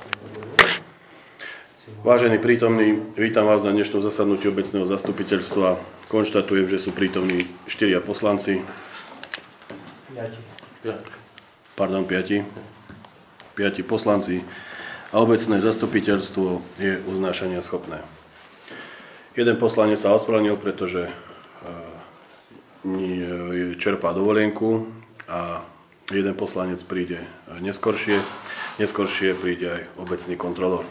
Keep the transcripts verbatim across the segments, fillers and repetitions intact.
Vážení prítomní, vítam vás na dnešnom zasadnutí obecného zastupiteľstva. Konštatujem, že sú prítomní štyria poslanci. Piati. Pardon, piati. Piati poslanci. A obecné zastupiteľstvo je uznášania schopné. Jeden poslanec sa ospravedlnil, pretože čerpá dovolenku a jeden poslanec príde neskoršie. Neskoršie príde aj obecný kontrolór.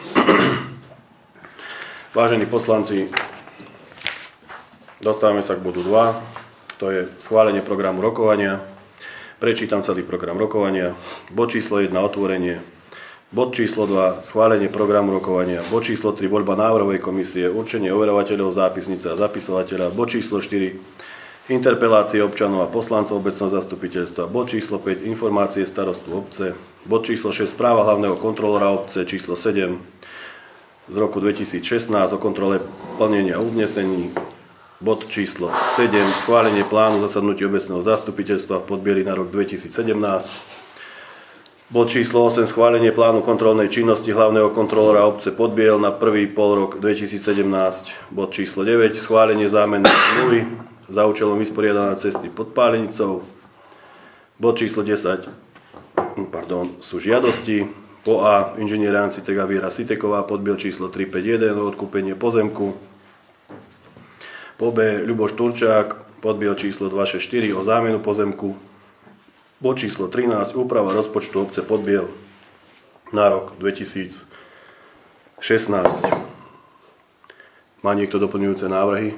Vážení poslanci, dostávame sa k bodu dva, to je schválenie programu rokovania. Prečítam celý program rokovania. Bod číslo jeden, otvorenie. Bod číslo dva, schválenie programu rokovania. Bod číslo tri, voľba návrhovej komisie, určenie overovateľov zápisnice a zapisovateľa. Bod číslo štyri, interpelácie občanov a poslancov obecného zastupiteľstva. Bod číslo päť, informácie starostu obce. Bod číslo šesť, správa hlavného kontrolóra obce. Číslo sedem z roku dvetisícšestnásť o kontrole plnenia uznesení. Bod číslo sedem, schválenie plánu zasadnutí obecného zastupiteľstva v Podbieli na rok dvetisícsedemnásť. Bod číslo osem, schválenie plánu kontrolnej činnosti hlavného kontrolóra obce Podbiel na prvý polrok dvetisícsedemnásť. Bod číslo deväť, schválenie zámennej zmluvy za účelom vysporiadania cesty pod Pálenicou. Bod číslo desať, pardon, sú žiadosti. Po A, inžinier Anciteka Viera Siteková, Podbiel číslo tri päť jeden o odkúpenie pozemku. Po B, Ľuboš Turčák, Podbiel číslo dva šesť štyri o zámenu pozemku. Bod číslo trinásť, úprava rozpočtu obce Podbiel na rok dvetisícšestnásť. Má niekto doplňujúce návrhy?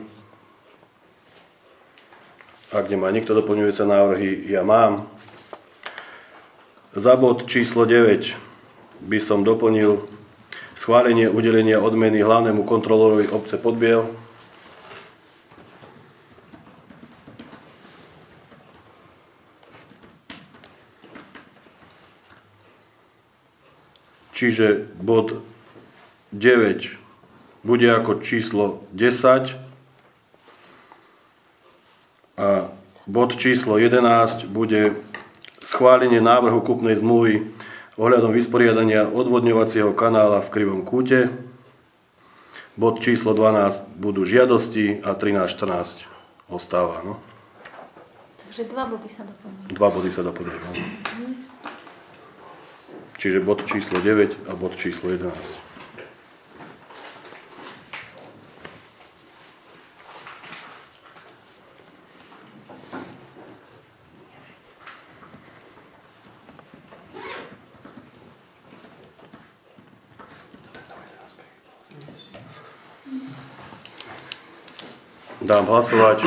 Ak nemá nikto doplňujúce návrhy, ja mám. Za bod číslo deväť by som doplnil schválenie udelenia odmeny hlavnému kontrolórovi obce Podbiel. Čiže bod deväť bude ako číslo desať a bod číslo jedenásť bude schválenie návrhu kúpnej zmluvy ohľadom vysporiadania odvodňovacieho kanála v Krivom kúte. Bod číslo dvanásť budú žiadosti a trinásť štrnásť ostáva. No? Takže dva body sa doplňujú. Dva body sa doplňujú. No? Čiže bod číslo deväť a bod číslo jedenásť. Dám hlasovať.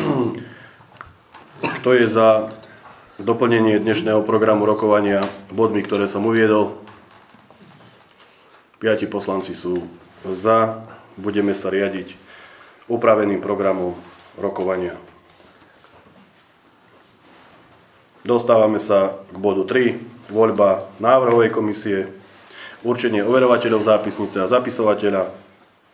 Kto je za doplnenie dnešného programu rokovania bodmi, ktoré som uviedol? Piati poslanci sú za. Budeme sa riadiť upraveným programom rokovania. Dostávame sa k bodu tri. Voľba návrhovej komisie, určenie overovateľov zápisnice a zapisovateľa.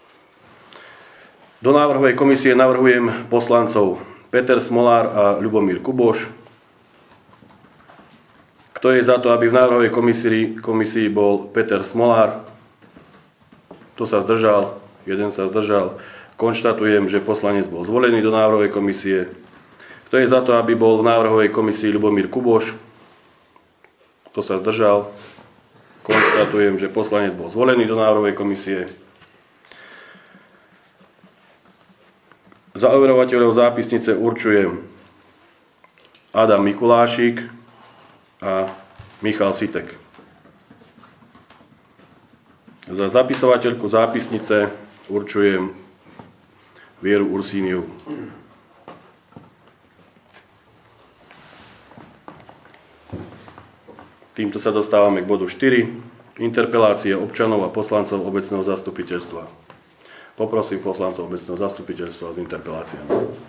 Do návrhovej komisie navrhujem poslancov Peter Smolár a Ľubomír Kuboš. Kto je za to, aby v návrhovej komisii, komisii bol Peter Smolár? Kto sa zdržal? Jeden sa zdržal. Konštatujem, že poslanec bol zvolený do návrhovej komisie. Kto je za to, aby bol v návrhovej komisii Ľubomír Kuboš? Kto sa zdržal? Konštatujem, že poslanec bol zvolený do návrhovej komisie. Za overovateľov zápisnice určujem Adam Mikulášik a Michal Sitek. Za zapisovateľku zápisnice určujem Vieru Ursíniu. Týmto sa dostávame k bodu štyri. Interpelácie občanov a poslancov obecného zastupiteľstva. Poprosím poslancov obecného zastupiteľstva s interpeláciami.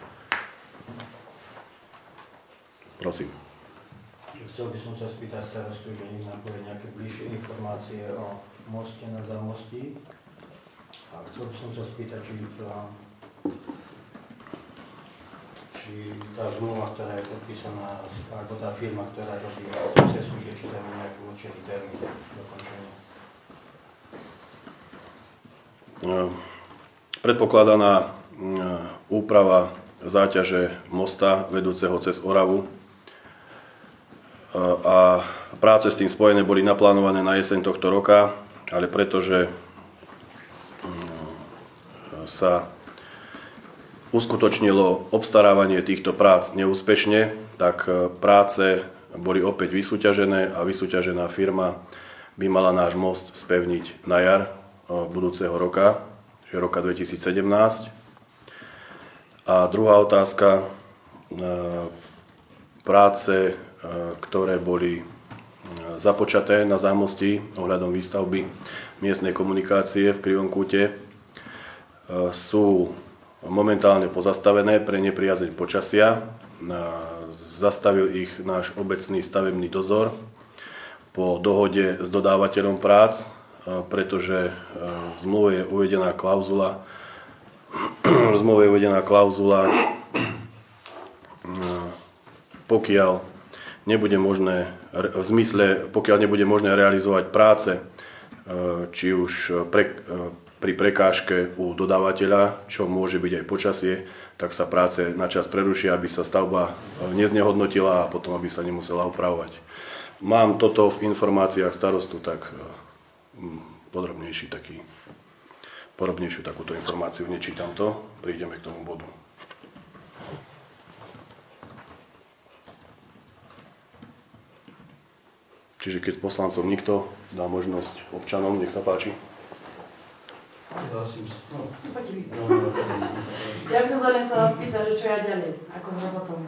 Prosím. Chcel by som sa spýtať starostu, že nech nám povie nejaké bližšie informácie o moste na Zámostí. A chcel by som sa spýtať, či, či tá zmluva, ktorá je podpísaná, alebo tá firma, ktorá robí tú cestu, že či tam je nejaký určený termín dokončenia. predpokladaná úprava záťaže mosta vedúceho cez Oravu a práce s tým spojené boli naplánované na jeseň tohto roka, ale pretože sa uskutočnilo obstarávanie týchto prác neúspešne, tak práce boli opäť vysúťažené a vysúťažená firma by mala náš most spevniť na jar budúceho roka, čiže roka dvetisícsedemnásť. A druhá otázka, práce, ktoré boli započaté na zámostí ohľadom výstavby miestnej komunikácie v Krivom kúte, sú momentálne pozastavené pre nepriazeň počasia. Zastavil ich náš obecný stavebný dozor po dohode s dodávateľom prác, pretože v zmluve je uvedená klauzula, v zmluve je uvedená klauzula, pokiaľ nebude možné, v zmysle, pokiaľ nebude možné realizovať práce, či už pre, pri prekážke u dodávateľa, čo môže byť aj počasie, tak sa práce na čas prerušia, aby sa stavba neznehodnotila a potom, aby sa nemusela opravovať. Mám toto v informáciách starostu, tak podrobnejší taký, podrobnejšiu takúto informáciu, nečítam to, prídeme k tomu bodu. Čiže keď poslancov nikto dá možnosť občanom, nech sa páči. Ja by som sa len chcela spýtať, že čo ja ďalej, ako sme potom.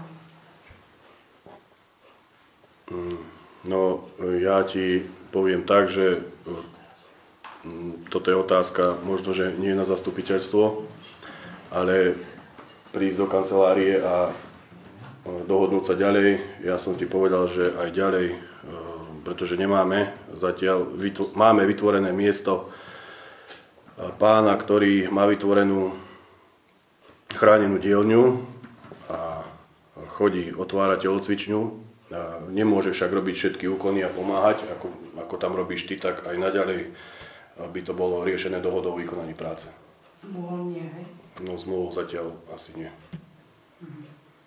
No, ja ti poviem tak, že toto je otázka možno, že nie na zastupiteľstvo, ale prísť do kancelárie a dohodnúť sa ďalej. Ja som ti povedal, že aj ďalej, pretože nemáme zatiaľ, máme vytvorené miesto pána, ktorý má vytvorenú chránenú dielňu a chodí otvárať telocvičňu. Nemôže však robiť všetky úkony a pomáhať, ako, ako tam robíš ty, tak aj naďalej by to bolo riešené dohodou o vykonaní práce. Zmluvou nie, hej? No zmluvou zatiaľ asi nie. Mhm.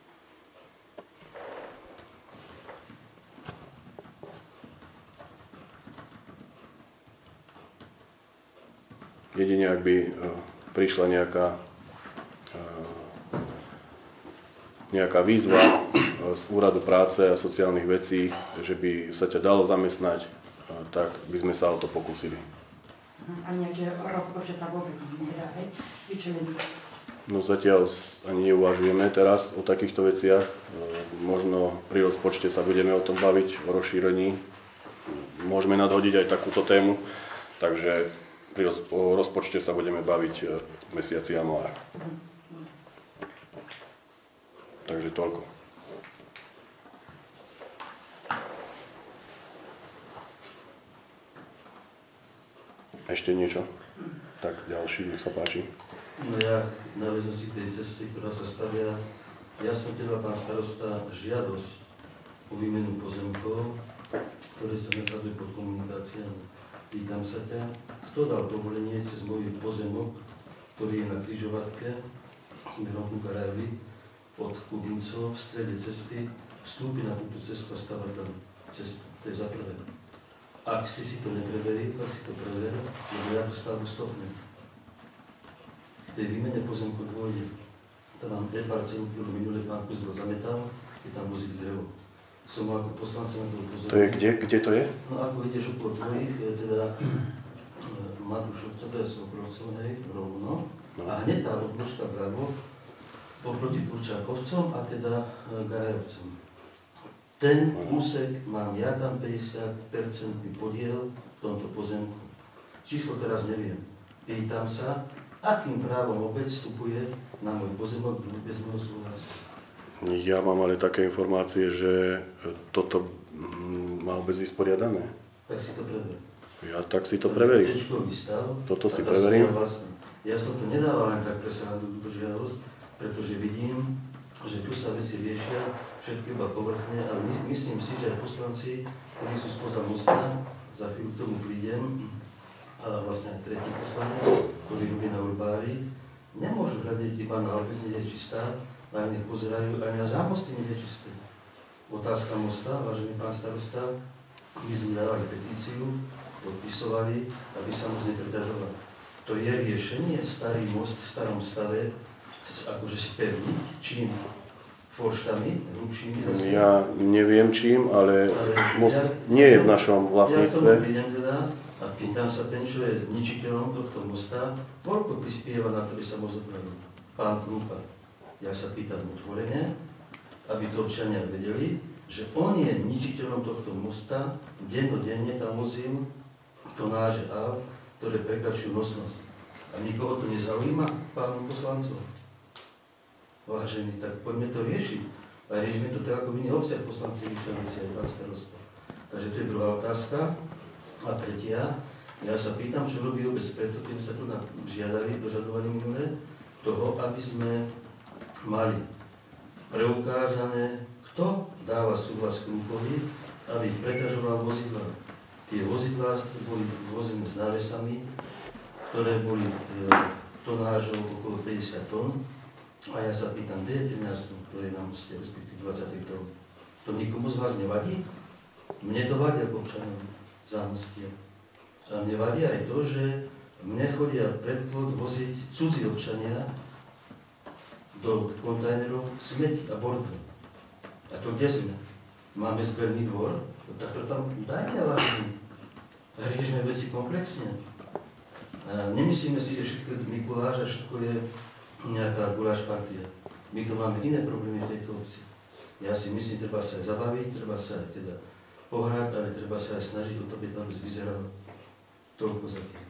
Jedine, ak by prišla nejaká, nejaká výzva z úradu práce a sociálnych vecí, že by sa ťa dalo zamestnať, tak by sme sa o to pokúsili. A nejaký rozpočet sa vôbec nedá, hej? Vyčleniť. No zatiaľ ani neuvažujeme teraz o takýchto veciach. Možno pri rozpočte sa budeme o tom baviť, o rozšírení. Môžeme nadhodiť aj takúto tému, takže pri rozpočte sa budeme baviť v mesiaci január. Takže toľko. Ešte niečo? Tak ďalší, nech sa páči. No ja na väznosti tej cesty, ktorá sa stavia, ja som teda, pán starosta, žiadosť o výmenu pozemkov, ktoré sa nachádzajú pod komunikáciami. Pýtam sa ťa, kto dal povolenie cez môj pozemok, ktorý je na križovatke smerom ku Karajovi od Kubincov v strede cesty, vstúpi na túto cestu a stavať tam cestu. To je za prvé. Ak si si to nepreveril, tak si to prever, lebo ja to stavbu stopnem. V tej výmene pozemku dôjde. Tam mám dve parcelu, ktorú minulý pán Kuzdel zametal, keď tam vozili drevo. Som mal ako poslanca na to upozorniť. To je kde? Kde to je? No ako ideš okolo tvojich, teda Matúšovca, to je Sokrovcov, hej, rovno. No. A hneď tá odbočka vľavo, oproti Turčákovcom a teda Garajovcom. Ten úsek mám ja tam päťdesiat percent podiel v tomto pozemku. Číslo teraz neviem. Pýtam sa, akým právom obec vstupuje na môj pozemok bez môjho súhlasu. Ja mám ale také informácie, že toto má obec vysporiadané. Tak si to prever. Ja tak si to preverím. Tečkový stav. Toto si preverím. Vlastne. Ja som to nedával len tak pre srandu túto žiadosť, pretože vidím, že tu sa veci riešia všetko iba povrchne a my, myslím si, že aj poslanci, ktorí sú spoza mosta, za chvíľu k tomu prídem, ale vlastne aj tretí poslanec, ktorý robí na urbári, nemôžu hľadiť iba na obec nečistá, ale nech pozerajú aj na zámosty nečisté. Otázka mosta, vážený pán starosta, my sme dávali petíciu, podpisovali, aby sa most nepreťažoval. To je riešenie, starý most v starom stave, akože spevniť, čím? Forštami, hrubšími zase? Ja neviem čím, ale, ale most ja, nie je v našom vlastníctve. Ja k tomu prídem teda a pýtam sa ten, čo je ničiteľom tohto mosta, koľko prispieva na to, aby sa most opravil? Pán Krúpa. Ja sa pýtam otvorene, aby to občania vedeli, že on je ničiteľom tohto mosta, dennodenne tam vozil tonáže aut, ktoré prekračujú nosnosť. A nikoho to nezaujíma, pánu poslancov? Vážení, tak poďme to riešiť. A riešime to tak, ako v iných obciach poslanci Vyšťanici aj pán starosta. Takže to je druhá otázka. A tretia, ja sa pýtam, čo robí obec preto, keď sa tu žiadali, dožadovali minulé, toho, aby sme mali preukázané, kto dáva súhlas Krúpovi, aby preťažoval vozidla. Tie vozidlá boli vozené s návesami, ktoré boli e, tonážou okolo päťdesiat tón. A ja sa pýtam, kde je trinásť tón, ktoré je na moste, respektíve dvadsať tón. To nikomu z vás nevadí? Mne to vadí ako občanovi zámostia. A mne vadí aj to, že mne chodia predvod voziť cudzí občania do kontajnerov smeti a bordel. A to kde sme? Máme zberný dvor? No tak to tam dajte, vážení. A riešme veci komplexne. A nemyslíme si, že všetko je Mikuláš a všetko je nejaká guláš partia. My tu máme iné problémy v tejto obci. Ja si myslím, treba sa aj zabaviť, treba sa aj teda pohrať, ale treba sa aj snažiť o to, aby tam vyzeralo toľko za tým.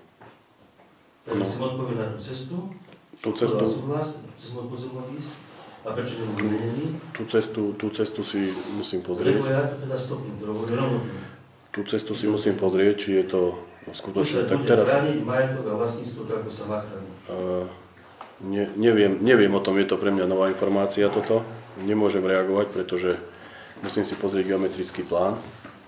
Takže chcem odpovedať na tú cestu, tú cestu, súhlas, cez môj pozemok ísť, a prečo nebol zmenený? Tú cestu, tú cestu si musím pozrieť. Lebo ja to teda stopím, to hovorím rovno. Tú cestu si musím pozrieť, či je to skutočne tak teraz. Bude chrániť majetok a vlastníctvo, ako sa má chrániť. Uh, ne, neviem, neviem o tom, je to pre mňa nová informácia toto. Nemôžem reagovať, pretože musím si pozrieť geometrický plán,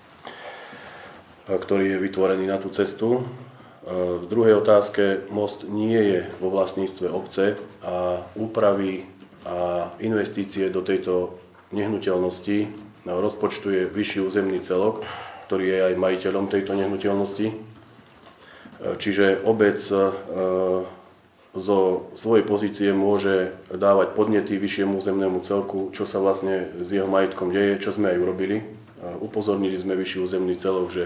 ktorý je vytvorený na tú cestu. V druhej otázke, most nie je vo vlastníctve obce a úpravy a investície do tejto nehnuteľnosti rozpočtuje vyšší územný celok, ktorý je aj majiteľom tejto nehnuteľnosti. Čiže obec zo svojej pozície môže dávať podnety vyššiemu územnému celku, čo sa vlastne s jeho majetkom deje, čo sme aj urobili. Upozornili sme vyšší územný celok, že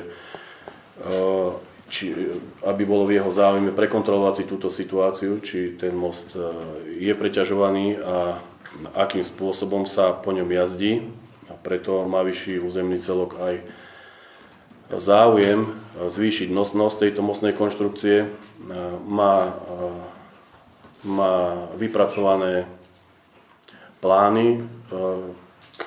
či, aby bolo v jeho záujme prekontrolovať si túto situáciu, či ten most je preťažovaný a akým spôsobom sa po ňom jazdí. A preto má vyšší územný celok aj záujem zvýšiť nosnosť tejto mostnej konštrukcie. Má, má vypracované plány k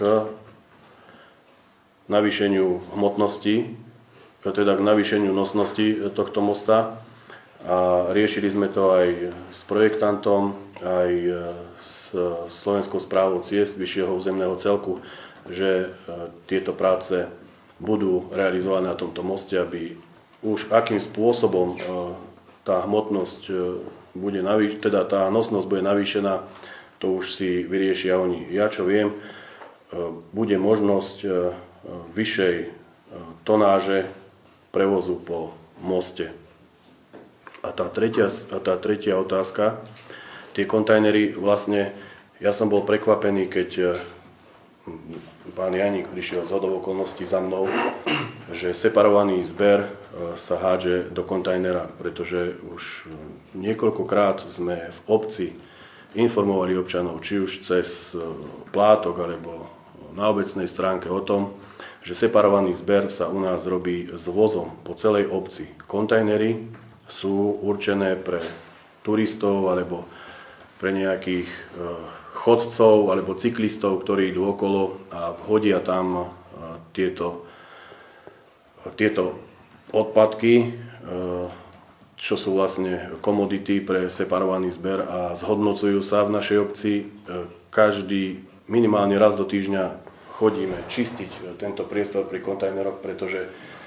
navýšeniu hmotnosti, teda k navýšeniu nosnosti tohto mosta. A riešili sme to aj s projektantom, aj s Slovenskou správou ciest vyššieho územného celku, že tieto práce budú realizované na tomto moste, aby už akým spôsobom tá hmotnosť bude navýšená, teda tá nosnosť bude navýšená, to už si vyriešia oni. Ja čo viem, bude možnosť vyššej tonáže prevozu po moste. A tá tretia, a tá tretia otázka, tie kontajnery, vlastne, ja som bol prekvapený, keď pán Janík prišiel z hodou okolností za mnou, že separovaný zber sa hádže do kontajnera, pretože už niekoľkokrát sme v obci informovali občanov, či už cez plátok alebo na obecnej stránke o tom, že separovaný zber sa u nás robí s vozom po celej obci. Kontajnery sú určené pre turistov alebo pre nejakých chodcov alebo cyklistov, ktorí idú okolo a hodia tam tieto, tieto odpadky, čo sú vlastne komodity pre separovaný zber a zhodnocujú sa v našej obci. Každý minimálne raz do týždňa chodíme čistiť tento priestor pri kontajneroch, pretože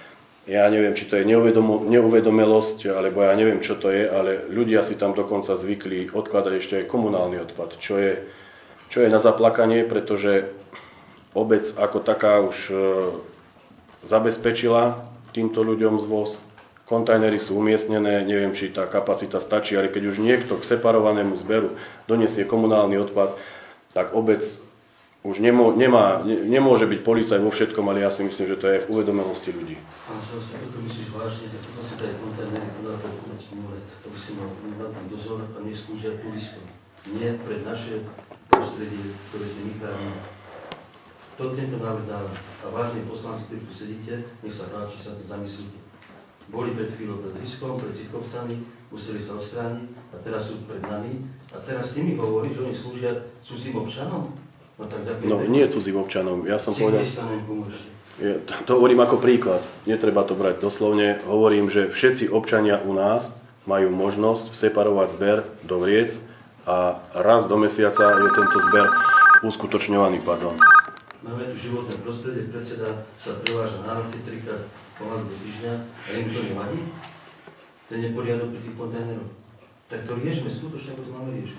ja neviem, či to je neuvedom, neuvedomelosť, alebo ja neviem, čo to je, ale ľudia si tam dokonca zvykli odkladať ešte aj komunálny odpad, čo je, čo je na zaplakanie, pretože obec ako taká už e, zabezpečila týmto ľuďom zvoz. Kontajnery sú umiestnené, neviem, či tá kapacita stačí, ale keď už niekto k separovanému zberu donesie komunálny odpad, tak obec už nemô, nemá, ne, nemôže byť policaj vo všetkom, ale ja si myslím, že to je v uvedomelosti ľudí. Pán Starosta, toto myslíš vážne, tak toto si dajú kontajnery podávať vôbec nule, aby si mal na tým dozor a nech slúžia turistom. Nie pre naše prostredie, ktoré si my chránime. To tento návrh dáva. A vážne poslanci, ktorí tu sedíte, nech sa páči, sa to zamyslíte. Boli pred chvíľou pred Riskom, pred Citkovcami, museli sa odstrániť a teraz sú pred nami. A teraz ty mi hovoríš, že oni slúžia cudzím občanom? No, tak no nie cudzím občanom. Ja som povedal, ja, to hovorím ako príklad. Netreba to brať doslovne. Hovorím, že všetci občania u nás majú možnosť separovať zber do vriec a raz do mesiaca je tento zber uskutočňovaný. Pardon. Máme tu životné prostredie, predseda sa preváža na noty trikrát pomaly do týždňa a im to nevadí? Ten neporiadok pri tých kontajneroch. Tak to riešme skutočne, ako to máme riešiť.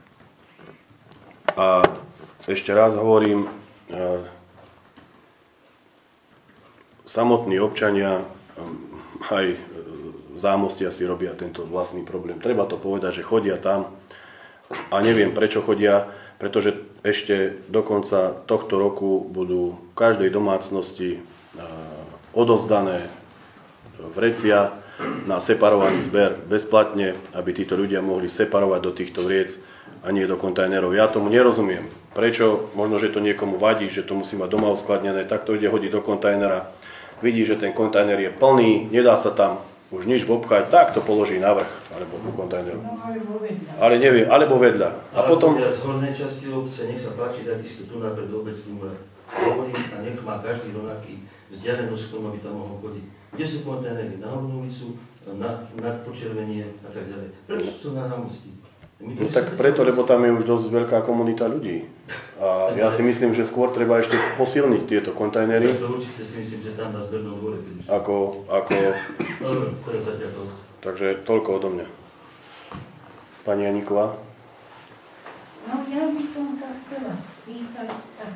A ešte raz hovorím, samotní občania aj Zámostia si robia tento vlastný problém. Treba to povedať, že chodia tam a neviem prečo chodia, pretože ešte do konca tohto roku budú v každej domácnosti odovzdané vrecia na separovaný zber bezplatne, aby títo ľudia mohli separovať do týchto vriec a nie do kontajnerov. Ja tomu nerozumiem. Prečo? Možno, že to niekomu vadí, že to musí mať doma uskladnené, tak to ide hodiť do kontajnera. Vidí, že ten kontajner je plný, nedá sa tam už nič vopchať, tak to položí na vrch, alebo do kontajneru. No, alebo vedľa. Ale neviem, alebo vedľa. A ale potom... z hornej časti obce, nech sa páči, takisto tu napred obecný úrad. Hovorím a nech má každý rovnaký vzdialenosť k tomu, aby tam mohol chodiť. Kde sú kontajnery? Na Hornovicu, na, na Počervenie a tak ďalej. Prečo sú na Zámostí? No tak preto, lebo tam je už dosť veľká komunita ľudí. A ja si myslím, že skôr treba ešte posilniť tieto kontajnery. Ja to určite si myslím, že tam na zbernom dvore. Ako, ako... Dobre, to je zatiaľ to. Takže toľko odo mňa. Pani Janíková? No ja by som sa chcela spýtať tak.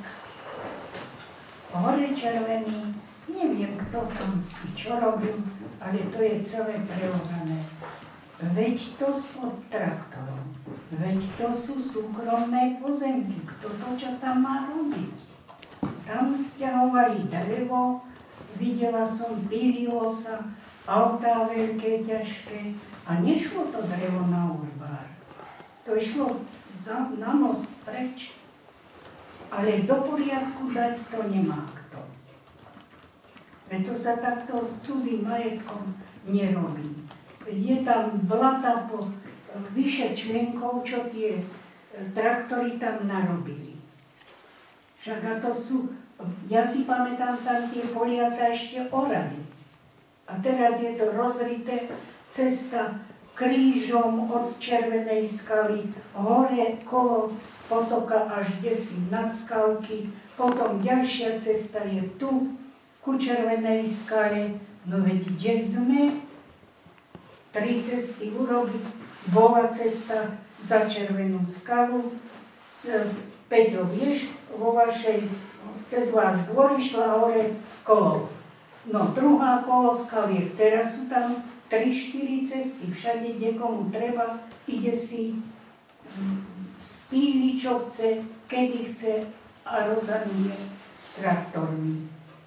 Hore Červený, neviem, kto tam si čo robil, ale to je celé preorané. Veď to sú od traktorov, veď to sú súkromné pozemky, kto to čo tam má robiť? Tam sťahovali drevo, videla som, pílilo sa, autá veľké, ťažké a nešlo to drevo na urbár. To išlo za, na most preč, ale do poriadku dať to nemá kto. Veď to sa takto s cudzým majetkom nerobí. Je tam blata po vyše členkov, čo tie traktory tam narobili. Však a to sú, ja si pamätám, tam tie polia sa ešte orali. A teraz je to rozrité, cesta krížom od Červenej skaly, hore kolo potoka až desi nad skalky, potom ďalšia cesta je tu, ku Červenej skale, no veď kde sme? Tri cesty urobiť, bola cesta za Červenú skalu. Peťo, vieš, vo vašej, cez váš dvor išla hore kolo. No druhá koloska je, teraz sú tam tri štyri cesty, všade, kde komu treba, ide si spíli, čo chce, kedy chce a rozhanuje s traktormi.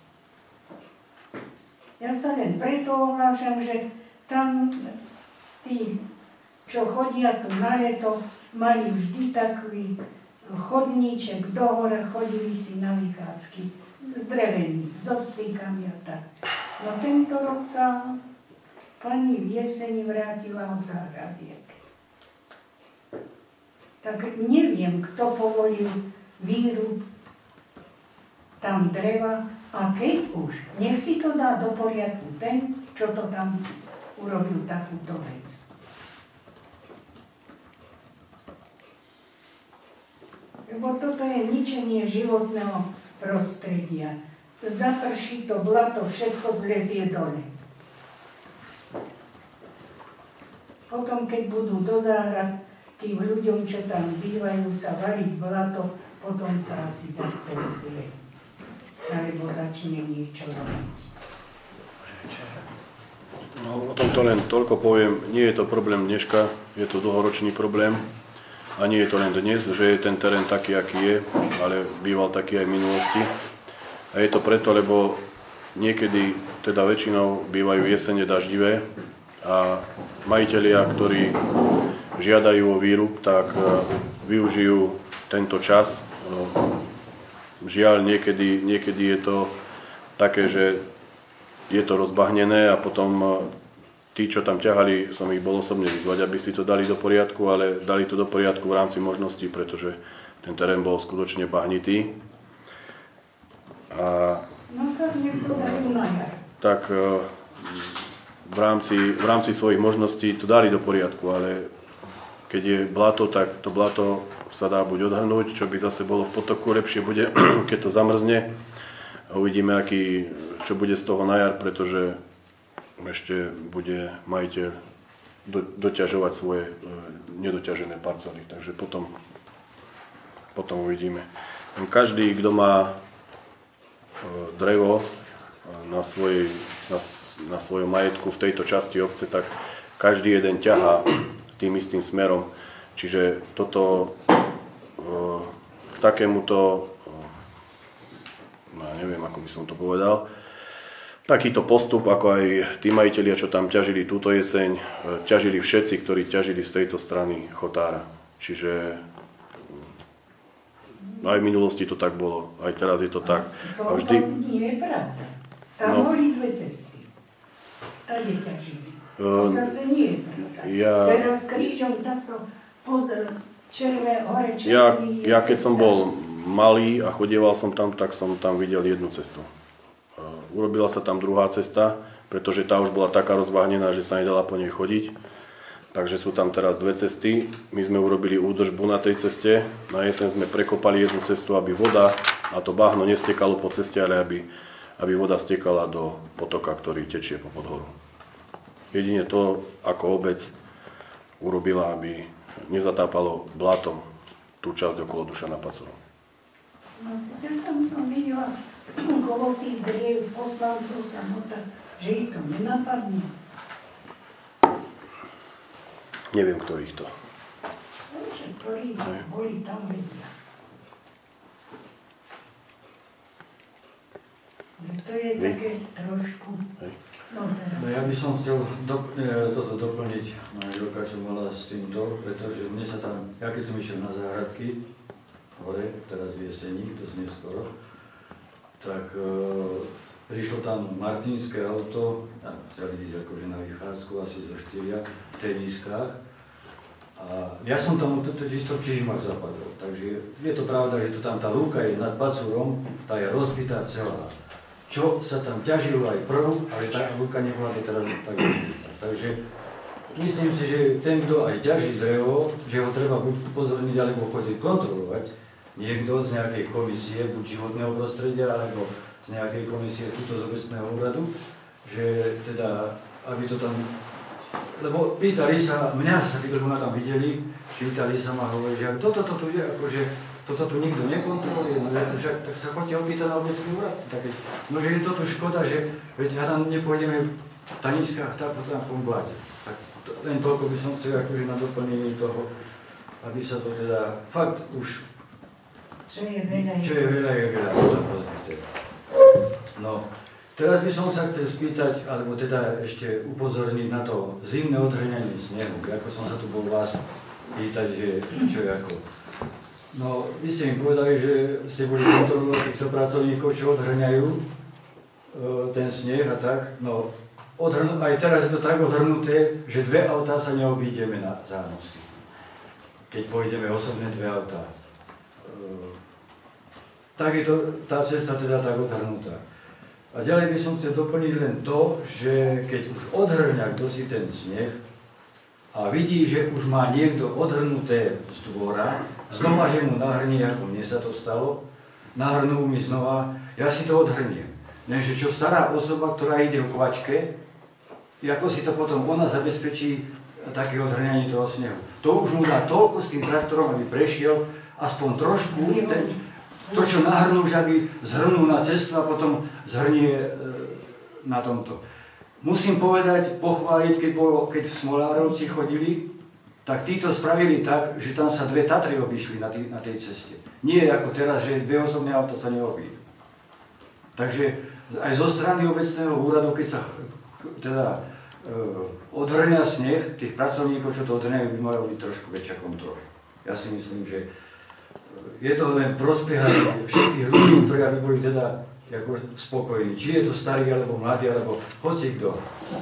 Ja sa len preto ohlášam, že tam tí, čo chodia tu na leto, mali vždy takový chodníček do hora, chodili si na vychádzky z dreveníc, s obsíkami a tak. No tento rok sa pani v jeseni vrátila od záhradiek. Tak neviem, kto povolil výrub tam dreva a keď už, nech si to dá do poriadku ten, čo to tam urobil takúto vec. Lebo toto je ničenie životného prostredia. Zaprší to blato, všetko zlezie dole. Potom, keď budú do záhrad, tým ľuďom, čo tam bývajú, sa valiť blato, potom sa asi takto uzrie. Alebo začne niečo robiť. No, o tomto len toľko poviem. Nie je to problém dneška, je to dlhoročný problém. A nie je to len dnes, že je ten terén taký, aký je, ale býval taký aj v minulosti. A je to preto, lebo niekedy, teda väčšinou, bývajú jesene daždivé a majitelia, ktorí žiadajú o výrub, tak využijú tento čas. Žiaľ, niekedy, niekedy je to také, že je to rozbahnené a potom tí, čo tam ťahali, som ich bol osobne vyzvať, aby si to dali do poriadku, ale dali to do poriadku v rámci možností, pretože ten terén bol skutočne bahnitý. A no tak nech to dajú na jar. Tak v rámci, v rámci svojich možností to dali do poriadku, ale keď je blato, tak to blato sa dá buď odhrnúť, čo by zase bolo v potoku, lepšie bude, keď to zamrzne. A uvidíme, aký, čo bude z toho na jar, pretože ešte bude majiteľ do, doťažovať svoje e, nedoťažené parcely. Takže potom, potom uvidíme. Každý, kto má e, drevo na, svojej, na, na svojom majetku v tejto časti obce, tak každý jeden ťahá tým istým smerom. Čiže toto k takémuto, no ja neviem, ako by som to povedal, takýto postup, ako aj tí majitelia, čo tam ťažili túto jeseň, ťažili všetci, ktorí ťažili z tejto strany chotára. Čiže aj v minulosti to tak bolo, aj teraz je to tak. To, vždy... to nie je pravda. Tam no, boli dve cesty. Tady ťažili. To zase nie je pravda. Ja, teraz krížom takto pozor, červené, hore červený ja, ja keď som bol malý a chodieval som tam, tak som tam videl jednu cestu. Urobila sa tam druhá cesta, pretože tá už bola taká rozváhnená, že sa nedala po nej chodiť. Takže sú tam teraz dve cesty. My sme urobili údržbu na tej ceste. Na jeseň sme prekopali jednu cestu, aby voda a to bahno nestekalo po ceste, ale aby, aby voda stekala do potoka, ktorý tečie po podhoru. Jedine to, ako obec urobila, aby nezatápalo blátom tú časť okolo Dušana Pacova. No, ja tam som videla okolo tých driev poslancov samota, že ich to nenapadne. Neviem, ktorých to. Že ktorí boli tam vedľa. To je Vy? Také trošku... Hej. No, no ja by som chcel do, e, toto doplniť, manželka, čo mala s týmto, pretože mne sa tam, ja keď som išiel na záhradky, hore, teraz v jesení, dosť neskoro, tak e, prišlo tam martinské auto, ja, chceli ísť akože na vychádzku, asi zo štyria, v teniskách. A ja som tam totiž to čižmak zapadol, takže je to pravda, že to tam tá lúka je nad Pacúrom, tá je rozbitá celá. Čo sa tam ťažilo aj prv, ale tá lúka nebola doteraz tak rozbitá. Takže myslím si, že ten, kto aj ťaží drevo, že ho treba buď upozorniť, alebo chodiť kontrolovať, niekto z nejakej komisie, buď životného prostredia, alebo z nejakej komisie tuto z obecného úradu, že teda, aby to tam... Lebo pýtali sa, mňa sa, keď ma tam videli, pýtali sa ma, hovorí, že toto to tu je, akože toto tu nikto nekontroluje, no že tak sa chodite opýtať na obecký úrad. No že je to tu škoda, že veď ja tam nepôjdeme v taničkách, tak potom v tom bláte. Tak to, len toľko by som chcel akože na doplnenie toho, aby sa to teda fakt už... Čo je veľa, čo je veľa, je veľa, potom rozbité. No, teraz by som sa chcel spýtať, alebo teda ešte upozorniť na to zimné odhrňanie snehu. Ako som sa tu bol vás pýtať, že čo je ako. No, vy ste mi povedali, že ste boli kontrolovať týchto pracovníkov, čo odhrňajú e, ten sneh a tak. No, odhrn- aj teraz je to tak odhrnuté, že dve autá sa neobídeme na zámosty. Keď pôjdeme osobne dve autá. E, tak je to, tá cesta teda tak odhrnutá. A ďalej by som chcel doplniť len to, že keď už odhrňa kto si ten sneh a vidí, že už má niekto odhrnuté z dvora, znova, že mu nahrnie, ako mne sa to stalo, nahrnú mi znova, ja si to odhrniem. Lenže čo stará osoba, ktorá ide v kvačke, ako si to potom ona zabezpečí také odhrňanie toho snehu. To už mu dá toľko s tým traktorom, aby prešiel aspoň trošku, ten, to čo nahrnú, že aby zhrnul na cestu a potom zhrnie e, na tomto. Musím povedať, pochváliť, keď, bolo, keď v Smolárovci chodili, tak títo spravili tak, že tam sa dve Tatry obišli na, tý, na tej ceste. Nie ako teraz, že dve osobné auta sa neobídu. Takže aj zo strany obecného úradu, keď sa teda e, odhrňa sneh, tých pracovníkov, čo to odhrňajú, by malo byť trošku väčšia kontrola. Ja si myslím, že je to len prospech všetkých ľudí, ktorí by boli teda ako spokojní. Či je to starý, alebo mladý, alebo hoci kto.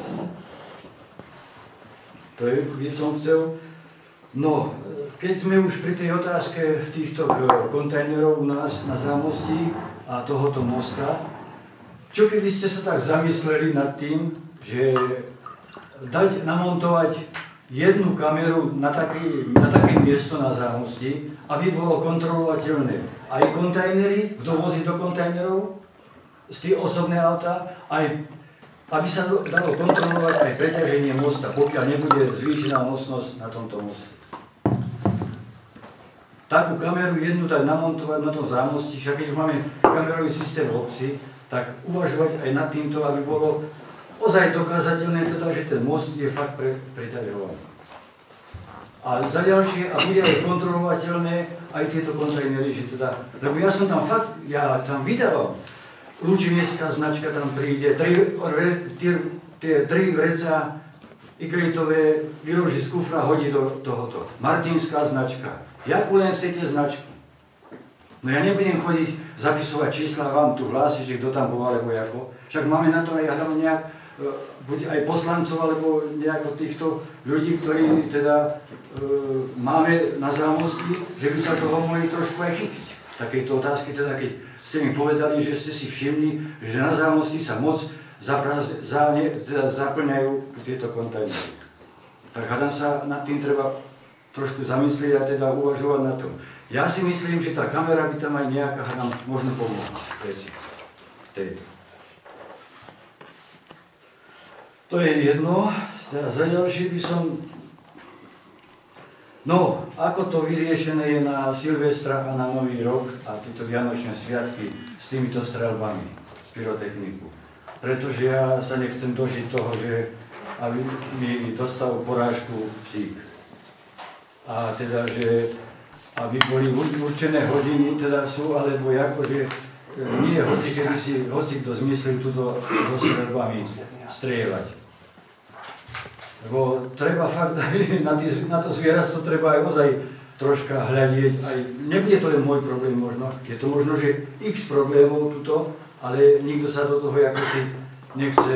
To je, by som chcel. No, keď sme už pri tej otázke týchto kontajnerov u nás na Zámostí a tohoto mosta, čo keby ste sa tak zamysleli nad tým, že dať namontovať jednu kameru na, taký, na také miesto na Zámostí, aby bolo kontrolovateľné aj kontajnery, kto vozí do kontajnerov, z tých osobné auta, aj aby sa dalo kontrolovať aj preťaženie mosta, pokiaľ nebude zvýšená mocnosť na tomto moste. Takú kameru jednu dať namontovať na tom Zámostí, však keď už máme kamerový systém v obci, tak uvažovať aj nad týmto, aby bolo ozaj dokázateľné, teda, že ten most je fakt pre, preťažovaný. A za ďalšie, a bude aj kontrolovateľné aj tieto kontajnery, že teda, lebo ja som tam fakt, ja tam vydávam, Lučinecká značka tam príde, tri, tie, tie tri vreca igelitové vyloží z kufra, hodí do tohoto. Martinská značka. Jakú len chcete značku? No ja nebudem chodiť, zapisovať čísla, vám tu hlásiť, že kto tam bol, alebo ako. Však máme na to aj, hľadáme nejak, buď aj poslancov, alebo nejako týchto ľudí, ktorí teda e, máme na Zámostí, že by sa toho mohli trošku aj chytiť. Takéto otázky, teda keď ste mi povedali, že ste si všimli, že na Zámostí sa moc zaprázdne, za, ne, teda zaplňajú tieto kontajnery. Tak hádam sa nad tým treba trošku zamyslieť a teda uvažovať na tom. Ja si myslím, že tá kamera by tam aj nejaká hádam možno pomohla veci tejto. To je jedno. Teraz za ďalšie by som... No, ako to vyriešené je na Silvestra a na Nový rok a tieto vianočné sviatky s týmito streľbami, s pyrotechniku. Pretože ja sa nechcem dožiť toho, že aby mi dostal porážku psík. A teda, že aby boli určené hodiny, teda sú, alebo ako, že nie hoci, kedy si, hoci kto zmyslil túto so streľbami strieľať. Lebo treba fakt, na, tý, na to zvieratstvo treba aj ozaj troška hľadieť. Aj, nebude to len môj problém možno, je to možno, že x problémov tuto, ale nikto sa do toho ako si nechce,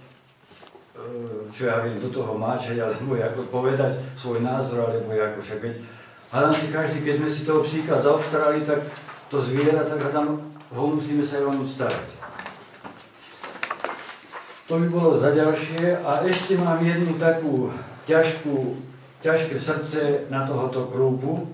čo ja viem, do toho máčať, alebo ako povedať svoj názor, alebo ako však veď. Hádam si každý, keď sme si toho psíka zaobstarali, tak to zviera, tak hádam, ho musíme sa aj o ňu starať. To by bolo za ďalšie. A ešte mám jednu takú ťažkú, ťažké srdce na tohoto klúbu,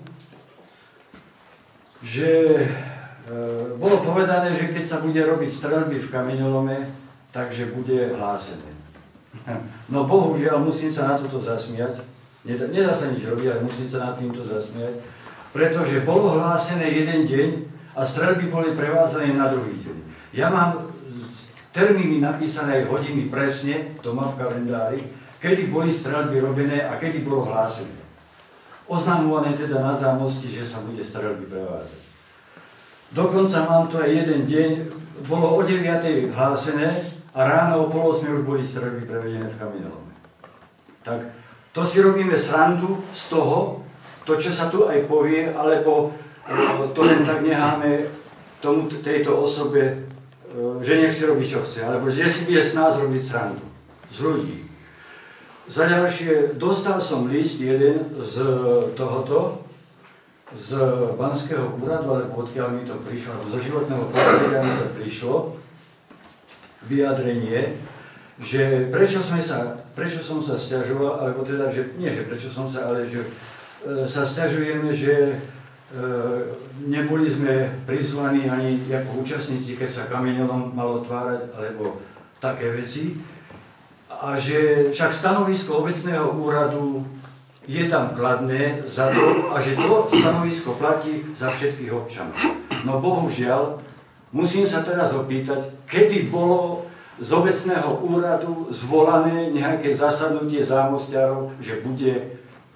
že e, bolo povedané, že keď sa bude robiť streľby v Kameňolome, takže bude hlásené. No bohužiaľ, musím sa na toto zasmiať. Nedá, nedá sa nič robiť, ale musím sa nad týmto zasmiať. Pretože bolo hlásené jeden deň a streľby boli prevázané na druhý deň. Ja mám termíny napísané aj hodiny presne, to mám v kalendári, kedy boli streľby robené a kedy bolo hlásené. Oznamované teda na Zámosti, že sa bude streľby prevázať. Dokonca mám to aj jeden deň, bolo o deviatej hlásené a ráno o pol osmej už boli streľby prevedené v Kameňolome. Tak to si robíme srandu z toho, to čo sa tu aj povie, alebo to len tak necháme tomu, tejto osobe, že nech si robí, čo chce, alebo že si bude s nás robiť srandu, z ľudí. Za ďalšie, dostal som list jeden z tohoto, z Banského úradu, alebo odkiaľ mi to prišlo, alebo zo životného prostredia mi to prišlo, vyjadrenie, že prečo, sme sa, prečo som sa sťažoval, alebo teda, že nie, že prečo som sa, ale že e, sa sťažujeme, že E, neboli sme prizvaní ani ako účastníci, keď sa Kameňolom mal otvárať, alebo také veci. a že však stanovisko obecného úradu je tam kladné za to a že to stanovisko platí za všetkých občanov. No bohužiaľ, musím sa teraz opýtať, kedy bolo z obecného úradu zvolané nejaké zasadnutie zámostiarov, že bude e,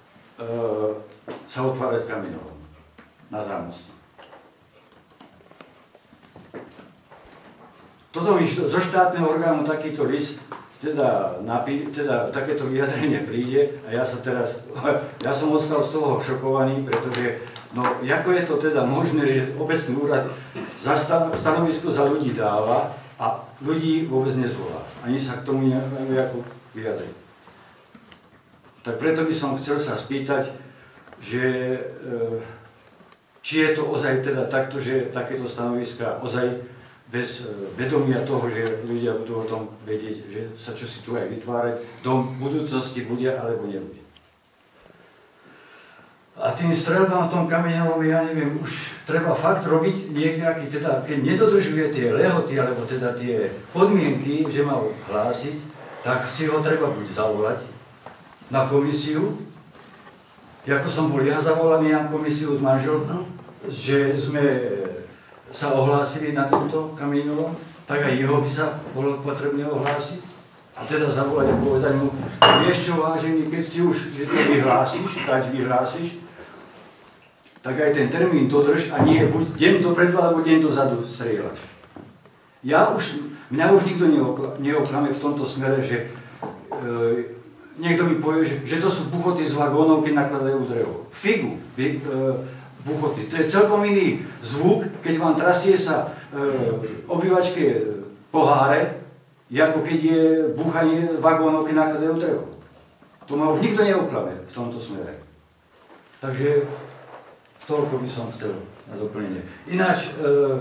sa otvárať kamenolom na zámosti. Toto mi zo štátneho orgánu takýto list, teda, napí, teda takéto vyjadrenie príde a ja sa teraz, ja som ostal z toho šokovaný, pretože, no, ako je to teda možné, že obecný úrad za stanovisko za ľudí dáva a ľudí vôbec nezvolá. Ani sa k tomu nejako vyjadri. Tak preto by som chcel sa spýtať, že či je to ozaj teda takto, že takéto stanoviska ozaj bez vedomia toho, že ľudia budú o tom vedieť, že sa čosi tu aj vytvárať, do budúcnosti bude alebo nebude. A tým streľbám v tom kamenolome, ja neviem, už treba fakt robiť nejaký, teda keď nedodržuje tie lehoty, alebo teda tie podmienky, že mal hlásiť, tak si ho treba buď zavolať na komisiu, ako som bol ja zavolaný na komisiu s manželkou, že sme sa ohlásili na tomto kamenolom, tak aj jeho by sa bolo potrebné ohlásiť. A teda zavolať a povedať mu, vieš čo, vážený, keď si už to vyhlásiš, tak vyhlásiš, tak aj ten termín dodrž a nie buď deň dopredu, alebo deň dozadu strieľaš. Ja už, mňa už nikto neoklame v tomto smere, že e, niekto mi povie, že, že to sú buchoty z vagónov, keď nakladajú drevo. Figu, e, buchoty. To je celkom iný zvuk, keď vám trasie sa e, obývačke poháre, ako keď je búchanie vagónov, keď nakladajú drevo. To ma už nikto neoklame v tomto smere. Takže toľko by som chcel na doplnenie. Ináč, e,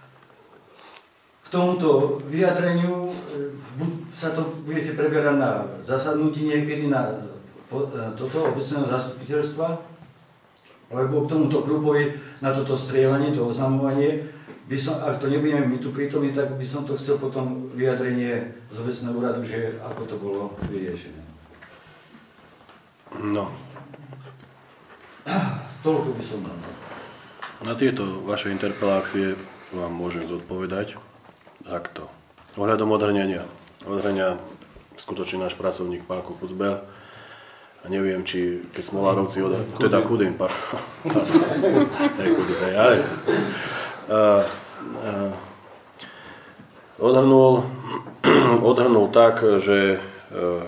k tomuto vyjadreniu e, sa to budete preberať na zasadnutí niekedy na, na toto obecného zastupiteľstva, lebo k tomuto Krupovi na toto strieľanie, to oznamovanie, by som, ak to nebudeme my tu prítomní, tak by som to chcel potom vyjadrenie z obecného úradu, že ako to bolo vyriešené. No. Toľko by som mal. Na tieto vaše interpelácie vám môžem zodpovedať takto. Ohľadom odhrňania. Odhrňa skutočne náš pracovník pán Kucbel. A neviem, či keď Smolárovci od... teda Kudin, pardon. Ne, Kudin, ale... Uh, uh, odhrnul, odhrnul tak, že uh,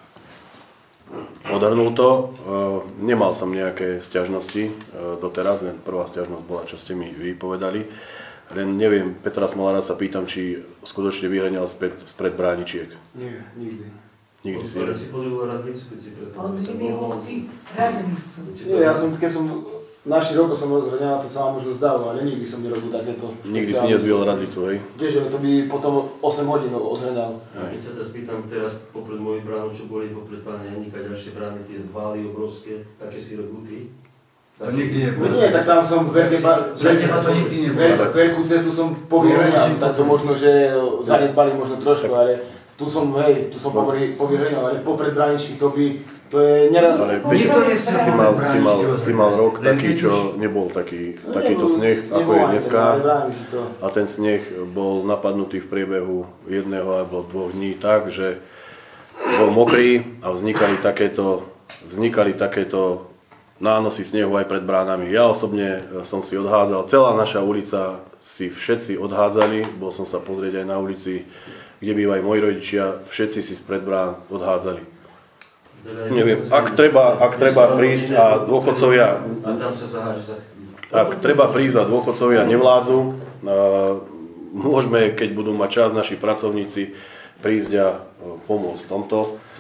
odhrnul to. Uh, nemal som nejaké sťažnosti uh, doteraz, len prvá sťažnosť bola, čo ste mi vypovedali. Len neviem, Petra Smolára sa pýtam, či skutočne vyhrňal späť spred bráničiek. Nie, nikdy. Nikdy si Ale si podľa radnicu, keď si preto. Odvyhol si radnicu. Nie, ja som, keď som na široko som rozhrňal, to sa vám možno zdalo, ale nikdy som nerobil takéto. Nikdy si nezviel radnicu, hej? Kdeže, to by potom osem hodín odhrňal. A keď sa teraz pýtam teraz popred mojich bránov, čo boli popred pána Janika, ďalšie brány, tie vály obrovské, také si robil ty? To nikdy nebolo. Nie, tak tam som veľké... Pre teba to nikdy nebolo. Veľkú cestu som povyhrňal, tak to možno, že zanedbali možno trošku, ale... Tu som, hej, tu som povyhrňal, ale popred bráničky to by, to je neradné. Ale nikto nechce si mal, si mal, si mal rok taký, čo nebol taký, takýto sneh, ako je dneska. A ten sneh bol napadnutý v priebehu jedného alebo dvoch dní tak, že bol mokrý a vznikali takéto, vznikali takéto nánosy snehu aj pred bránami. Ja osobne som si odhádzal, celá naša ulica si všetci odhádzali, bol som sa pozrieť aj na ulici, kde bývajú moji rodičia, všetci si spred brán odhádzali. Neviem, ak treba, ak treba prísť a dôchodcovia... A tam sa zaháži za chvíľu. Ak treba prísť a dôchodcovia nevládzu, môžeme, keď budú mať čas naši pracovníci, prísť a pomôcť v tomto.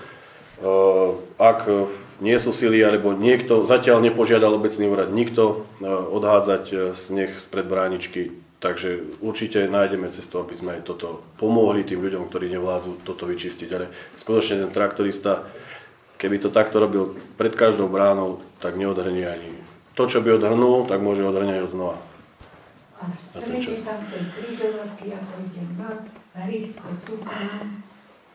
Ak nie sú sily, alebo niekto, zatiaľ nepožiadal obecný úrad nikto odhádzať sneh spred bráničky, takže určite nájdeme cestu, aby sme aj toto pomohli tým ľuďom, ktorí nevládzu toto vyčistiť. Ale skutočne ten traktorista, keby to takto robil pred každou bránou, tak neodhrnie ani to, čo by odhrnul, tak môže odhrňať znova. A strede tam tej križovatky, ako ide na hrysko, tu tam,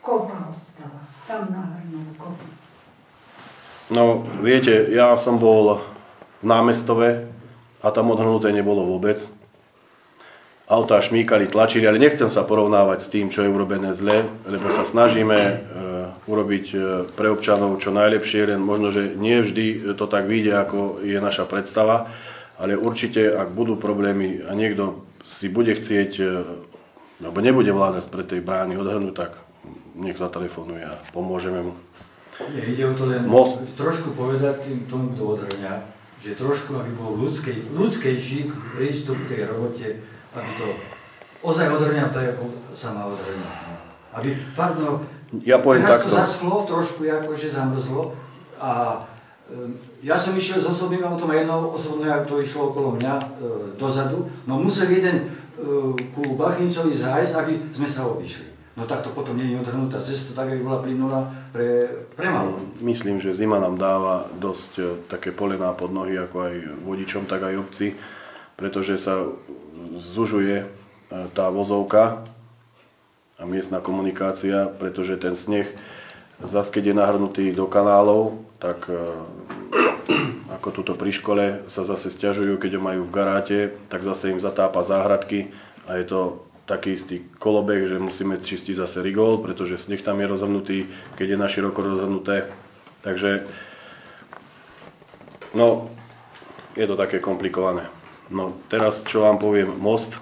kopa ostala. Tam nahrnul kopu. No, viete, ja som bol v Námestove a tam odhrnuté nebolo vôbec. Autá šmíkali, tlačili, ale nechcem sa porovnávať s tým, čo je urobené zle, lebo sa snažíme e, urobiť e, pre občanov čo najlepšie, len možno, že nie vždy to tak vyjde, ako je naša predstava, ale určite, ak budú problémy a niekto si bude chcieť, e, alebo nebude vládať pre tej brány odhrnúť, tak nech zatelefonuje a pomôžeme mu. Nie, ide o to len Most. trošku povedať tým tomu, kto odhrňa, že trošku, aby bol ľudskej, ľudskejší prístup k tej robote, aby to ozaj odhrňal tak, ako sa má odhrňať. No. Aby, pardon, ja poviem teraz takto. to zaschlo, trošku akože zamrzlo a e, ja som išiel s osobným autom a jednou osobné auto išlo okolo mňa e, dozadu, no musel jeden e, ku Bachincovi zájsť, aby sme sa obišli. No tak to potom nie je odhrnutá cesta, tak aby bola plynulá pre, pre malú. Myslím, že zima nám dáva dosť e, také polená pod nohy, ako aj vodičom, tak aj obci, pretože sa zužuje e, tá vozovka a miestna komunikácia, pretože ten sneh, zas keď je nahrnutý do kanálov, tak e, ako tuto pri škole sa zase sťažujú, keď ho majú v garáte, tak zase im zatápa záhradky a je to taký istý kolobeh, že musíme čistiť zase rigol, pretože sneh tam je rozhrnutý, keď je naširoko rozhrnuté. Takže, no, je to také komplikované. No, teraz, čo vám poviem, most.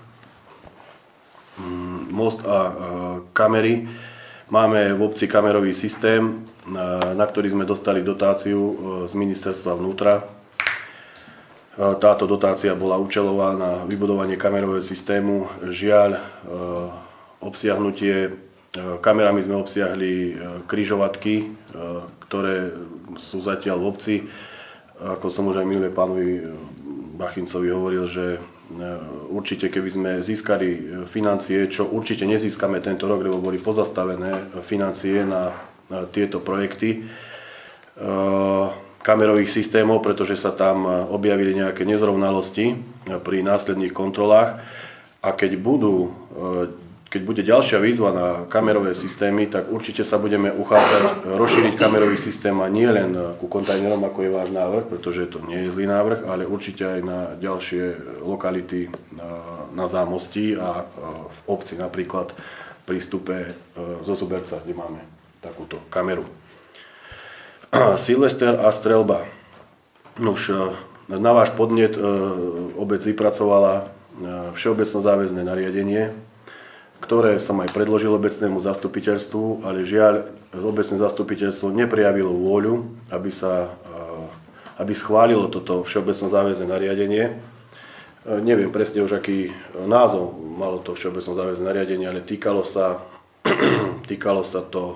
Most a e, kamery. Máme v obci kamerový systém, na, na ktorý sme dostali dotáciu e, z ministerstva vnútra. Táto dotácia bola účelová na vybudovanie kamerového systému. Žiaľ, obsiahnutie, kamerami sme obsiahli križovatky, ktoré sú zatiaľ v obci. Ako som už aj minulé pánovi Bachincovi hovoril, že určite keby sme získali financie, čo určite nezískame tento rok, lebo boli pozastavené financie na tieto projekty, kamerových systémov, pretože sa tam objavili nejaké nezrovnalosti pri následných kontrolách a keď budú, keď bude ďalšia výzva na kamerové systémy, tak určite sa budeme uchádzať rozšíriť kamerový systém a nie len ku kontajnerom, ako je váš návrh, pretože to nie je zlý návrh, ale určite aj na ďalšie lokality na Zámostí a v obci, napríklad pri vstupe zo Zuberca, kde máme takúto kameru. Silvester a streľba. Už na váš podnet obec vypracovala všeobecno záväzné nariadenie, ktoré som aj predložil obecnému zastupiteľstvu, ale žiaľ, obecné zastupiteľstvo neprijavilo vôľu, aby sa aby schválilo toto všeobecno záväzné nariadenie. Neviem presne už, aký názov malo to všeobecno záväzné nariadenie, ale týkalo sa, týkalo sa to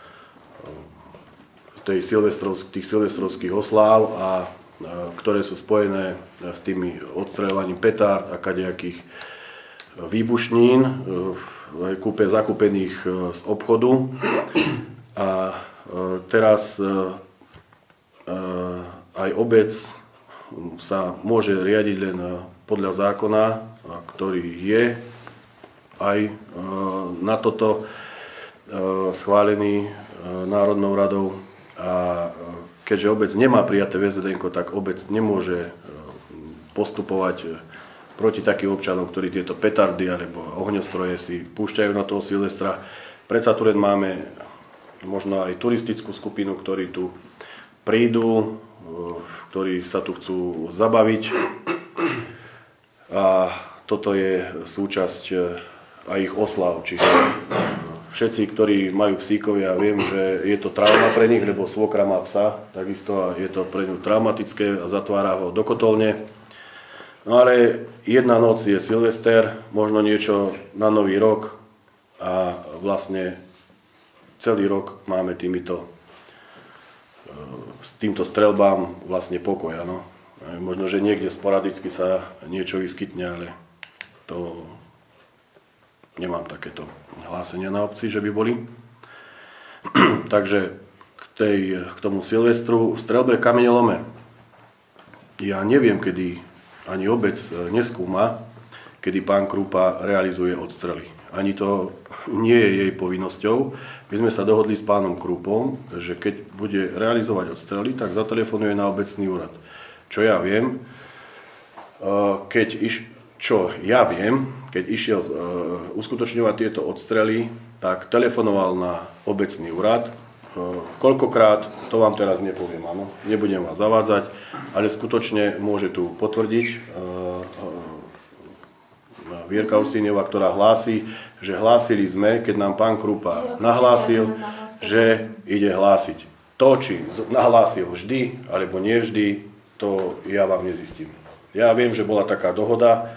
tej silvestrovsk- tých silvestrovských osláv, a, a, ktoré sú spojené s tými odstreľovaním petárd a kadejakých výbušnín, e, kúpe, zakúpených e, z obchodu. A e, teraz e, e, aj obec sa môže riadiť len podľa zákona, ktorý je aj e, na toto e, schválený e, Národnou radou. A keďže obec nemá prijaté vé zet enko, tak obec nemôže postupovať proti takým občanom, ktorí tieto petardy alebo ohňostroje si púšťajú na toho Silvestra. Predsa tu len máme možno aj turistickú skupinu, ktorí tu prídu, ktorí sa tu chcú zabaviť. A toto je súčasť aj ich oslav. Čiže všetci, ktorí majú psíkovia, viem, že je to trauma pre nich, lebo svokra má psa, takisto je to pre ňu traumatické a zatvára ho do kotolne. No ale jedna noc je Silvester, možno niečo na Nový rok a vlastne celý rok máme týmito, s týmto streľbám vlastne pokoj. Ano. Možno, že niekde sporadicky sa niečo vyskytne, ale to nemám takéto hlásenia na obci, že by boli. Takže k, tej, k tomu Silvestru, v streľbe kameňolome. Ja neviem, kedy ani obec neskúma, kedy pán Krúpa realizuje odstrely. ani to nie je jej povinnosťou. My sme sa dohodli s pánom Krupom, že keď bude realizovať odstrely, tak zatelefonuje na obecný úrad. Čo ja viem, keď iš, čo ja viem, keď išiel uskutočňovať tieto odstrely, tak telefonoval na obecný úrad. Koľkokrát, to vám teraz nepoviem, áno, nebudem vás zavádzať, ale skutočne môže tu potvrdiť Vierka Ursíniová, ktorá hlási, že hlásili sme, keď nám pán Krupa nahlásil, že ide hlásiť. To, či nahlásil vždy, alebo nie vždy, to ja vám nezistím. Ja viem, že bola taká dohoda,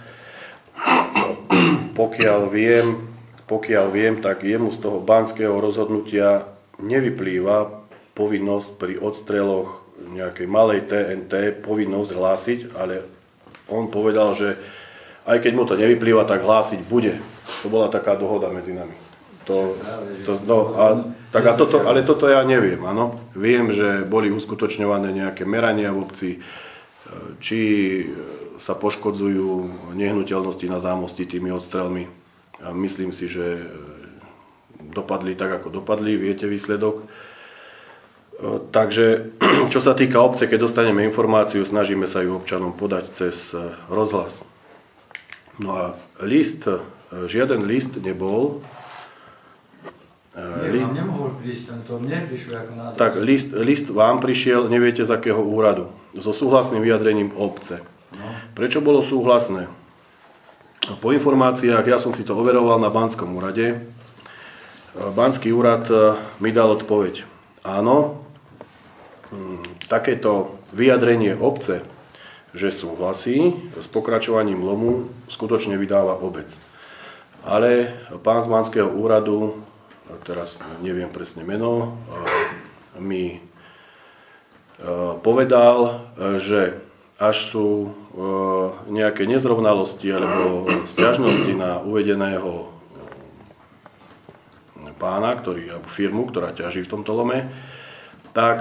pokiaľ viem, pokiaľ viem, tak jemu z toho banského rozhodnutia nevyplýva povinnosť pri odstreloch nejakej malej té en té, povinnosť hlásiť, ale on povedal, že aj keď mu to nevyplýva, tak hlásiť bude. To bola taká dohoda medzi nami. To, to, no, a, tak a toto, ale toto ja neviem, áno. Viem, že boli uskutočňované nejaké merania v obci, či sa poškodzujú nehnuteľnosti na zámosti tými odstrelmi. A myslím si, že dopadli tak, ako dopadli, viete výsledok. Takže, čo sa týka obce, keď dostaneme informáciu, snažíme sa ju občanom podať cez rozhlas. No a list, žiaden list nebol. Nie, vám nemohol prísť, to mne prišiel ako nádor. Tak list, list vám prišiel, neviete z akého úradu, so súhlasným vyjadrením obce. No. Prečo bolo súhlasné? Po informáciách, ja som si to overoval na Banskom úrade, Banský úrad mi dal odpoveď. Áno, takéto vyjadrenie obce, že súhlasí s pokračovaním lomu, skutočne vydáva obec. Ale pán z Banského úradu, teraz neviem presne meno, mi povedal, že až sú nejaké nezrovnalosti alebo sťažnosti na uvedeného pána, ktorý, alebo firmu, ktorá ťaží v tomto lome, tak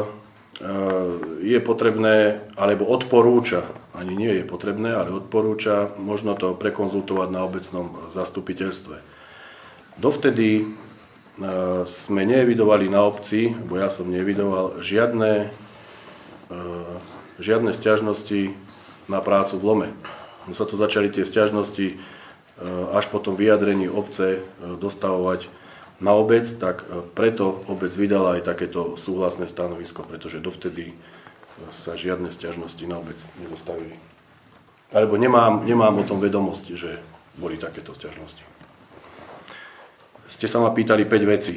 je potrebné, alebo odporúča, ani nie je potrebné, ale odporúča možno to prekonzultovať na obecnom zastupiteľstve. Dovtedy sme neevidovali na obci, bo ja som neevidoval žiadne, žiadne sťažnosti na prácu v lome. My sa to začali tie sťažnosti až po tom vyjadrení obce dostavovať na obec, tak preto obec vydala aj takéto súhlasné stanovisko, pretože dovtedy sa žiadne sťažnosti na obec nedostavili. Alebo nemám, nemám o tom vedomosť, že boli takéto sťažnosti. Ste sa ma pýtali päť vecí.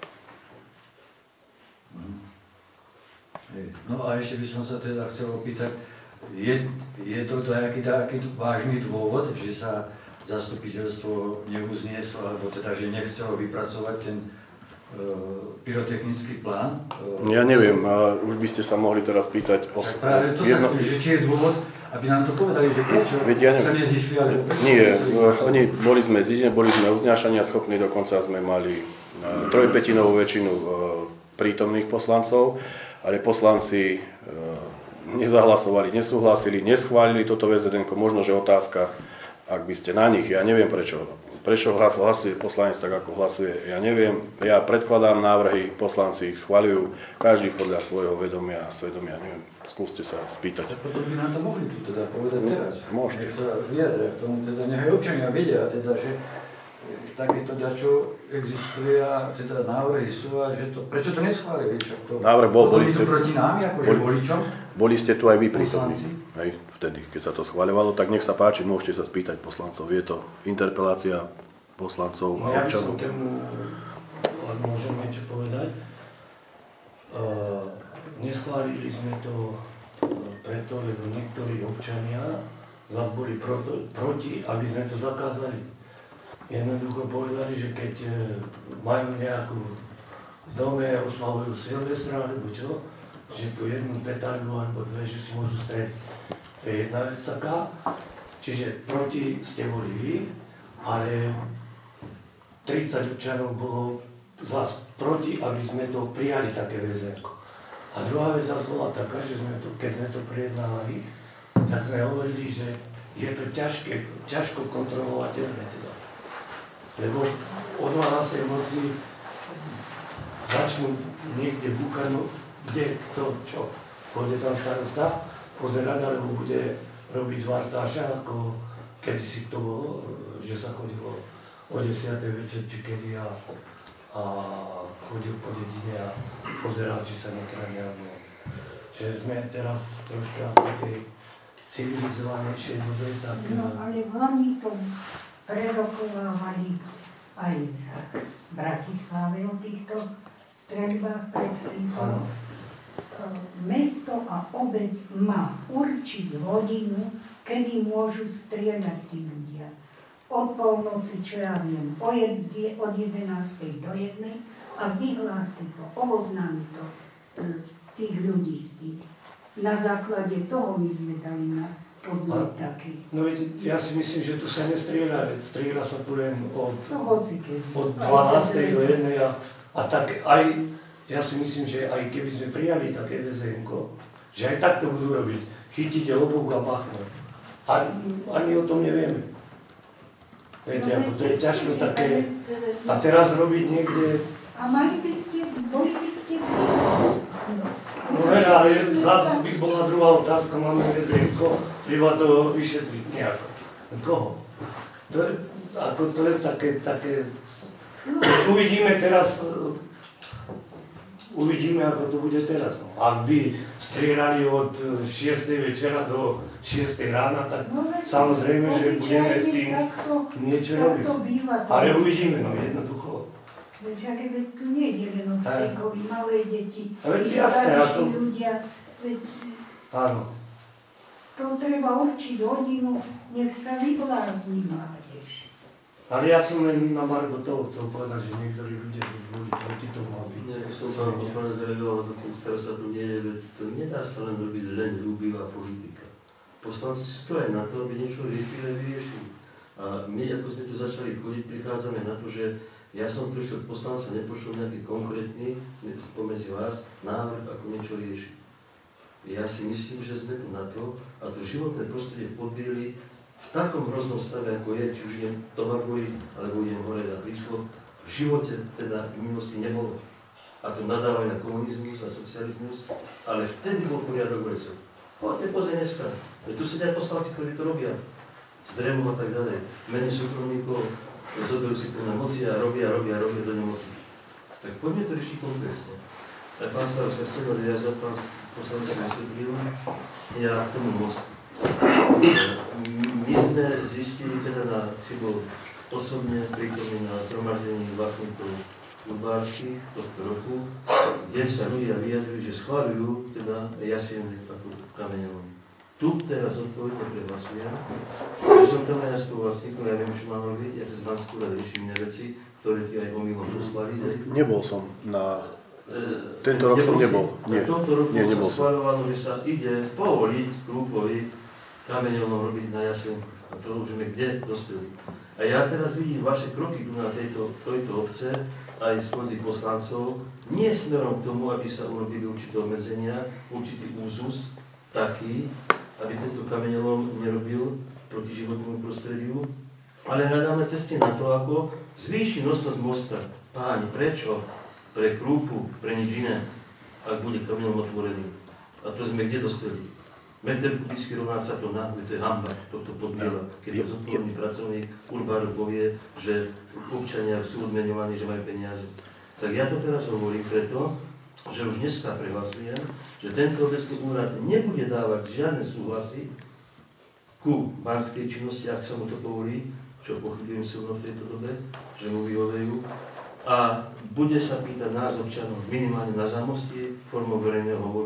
No a ešte by som sa teda chcel opýtať, je, je to nejaký taký vážny dôvod, že sa zastupiteľstvo neuznieslo, alebo teda, že nechcelo vypracovať ten e, pyrotechnický plán? E, ja neviem, a už by ste sa mohli teraz pýtať o... Tak práve to jedno... sa chcem, že či je dôvod, aby nám to povedali, že prečo ja sa nezišli, alebo prečo... Nie, oni boli sme zidne, boli sme uznášania schopní, dokonca sme mali uh, trojpätinovú väčšinu uh, prítomných poslancov, ale poslanci uh, nezahlasovali, nesúhlasili, neschválili toto vé zet enko, možno, že otázka, ak by ste na nich, ja neviem prečo, prečo hlasuje poslanec tak, ako hlasuje, ja neviem, ja predkladám návrhy, poslanci ich schvaľujú, každý podľa svojho vedomia a svedomia, neviem, skúste sa spýtať. Tak potom by nám to mohli tu teda povedať no, teraz. Môžete. Nech sa vyjadria k tomu, teda nech aj občania vedia, teda, že takéto dačo existuje a teda návrhy sú a že to, prečo to neschválili? To, návrh bol, boli ste, to proti námi, akože boli, voličom? Boli ste tu aj vy prítomní, hej, vtedy, keď sa to schváľovalo, tak nech sa páči, môžete sa spýtať poslancov. Je to interpelácia poslancov no, a občanov. Ja by som tomu, ak môžem niečo povedať, uh, neschválili sme to preto, lebo niektorí občania zase boli proto, proti, aby sme to zakázali. Jednoducho povedali, že keď majú nejakú v dome, oslavujú Silvestra alebo čo, že tu jednu petardu alebo dve, že si môžu streliť. To je jedna vec taká. Čiže proti ste boli vy, ale tridsať občanov bolo zase proti, aby sme to prijali také vé zet enko. A druhá vec zase bola taká, že sme to, keď sme to prijednávali, tak sme hovorili, že je to ťažké, ťažko kontrolovateľné teda. lebo o dvanástej noci začnú niekde búchať, no kde, kto, čo. Pôjde tam starosta pozerať, alebo bude robiť vartáša, ako kedysi to bolo, že sa chodilo o desiatej večer, či kedy a, a chodil po dedine a pozeral, či sa nekradne. Že sme teraz troška v tej civilizovanejšej dobe, tak... No, ale oni to prerokovávali aj v Bratislave o týchto streľbách pred Sýpom. Mesto a obec má určiť hodinu, kedy môžu strieľať tí ľudia. Od polnoci, čo ja viem, od jedenástej do jednej a vyhlási to, oboznámi to tých ľudí s tým. Na základe toho my sme dali na podnet taký. No veď, ja si myslím, že tu sa nestrieľa, veď strieľa sa tu len od, od No, dvanástej do jednej a, a tak aj, ja si myslím, že aj keby sme prijali také vé zé emko, že aj tak to budú robiť. Chytiť lobok a bachnúť. A ani o tom nevieme. Viete, No, ako to je ťažko ale- také. ale- A teraz robiť niekde... A mali by ste, boli by ste... No, No hej, ale zase by bola druhá otázka, máme vé zé emko, treba to vyšetriť nejako. Koho? To je, ako to je také, také... Uvidíme teraz, uvidíme, ako to bude teraz. No. Ak by strieľali od šiestej večera do šiestej rána, tak No, veď, samozrejme, že budeme s tým takto, niečo takto robiť. býva to. Ale uvidíme, no jednoducho. Veď aké veď tu nie je len o psíkovi, malé deti, A veď tí jasné, a starší to- ľudia, veď Áno. to treba určiť hodinu, nech sa vyblázni mládež. Ale ja som len na margo toho chcel povedať, že niektorí ľudia sa zvolí proti tomu, aby... Ja by som pán poslanec zareagoval na to, keď starosta tu nie je, veď to nedá sa len robiť len ľúbivá politika. Poslanci sú tu aj na to, aby niečo riešili a vyriešili. A my, ako sme tu začali chodiť, prichádzame na to, že ja som trošku od poslanca nepočul nejaký konkrétny spomedzi vás návrh, ako niečo riešiť. Ja si myslím, že sme tu na to, a to životné prostredie podbieli v takom hroznom stave, ako je, či už idem do Margory, alebo idem hore na príslo, v živote teda v minulosti nebolo. A to nadávajú na komunizmus a socializmus, ale vtedy bol poriadok v lesoch. Poďte pozrieť dneska. Tu sedia poslanci, ktorí to robia. S drevom a tak ďalej. Mene súkromníkov zoberú si tu na moci a robia, robia, robia do nemoci. Tak poďme to riešiť komplexne. Tak pán starosta chce nadviazať, pán poslanec vysvetlil, ja k tomu mostu. My sme zistili, teda na, si bol osobne prítomný na zhromaždení vlastníkov udvárských tohto roku, kde sa ľudia vyjadrujú, že schváľujú teda jasiennek ako kameňovom. Tu teraz odpovedne prehlasujem, že som tam aj spoluvlastníkom, ja viem, čo mám robiť, ja cez Banskú radu riešim iné veci, ktoré ti aj omylom poslali. Nebol som na... E, Tento rok som nebol. Nie, Nie, tohto roku nie, sa nebol som. schváľovalo, že sa ide povoliť Krúpovi kameňovom robiť na jasenku. A to už sme kde dospeli. A ja teraz vidím vaše kroky tu na tejto, tejto obce, aj spomedzi poslancov, nie smerom k tomu, aby sa urobili určité obmedzenia, určitý úzus taký, aby tento kameňolom nerobil proti životnému prostrediu, ale hľadáme cesty na to, ako zvýšiť nosnosť mosta. Páni, prečo? Pre Krúpu, pre nič iné, ak bude kameňolom otvorený. A to sme kde dospeli? Meter kubický rovná sa to na, to je hamba, toto podbiela. Keď to zodpovedný pracovník Urbáru povie, že občania sú odmenovaní, že majú peniaze. Tak ja to teraz hovorím preto, že už dneska prehlasujem, že tento obecný úrad nebude dávať žiadne súhlasy ku banskej činnosti, ak sa mu to povolí, čo pochybujem silno v tejto dobe, že mu vyhovejú, a bude sa pýtať nás občanov minimálne na zámostí formou verejného hovoru.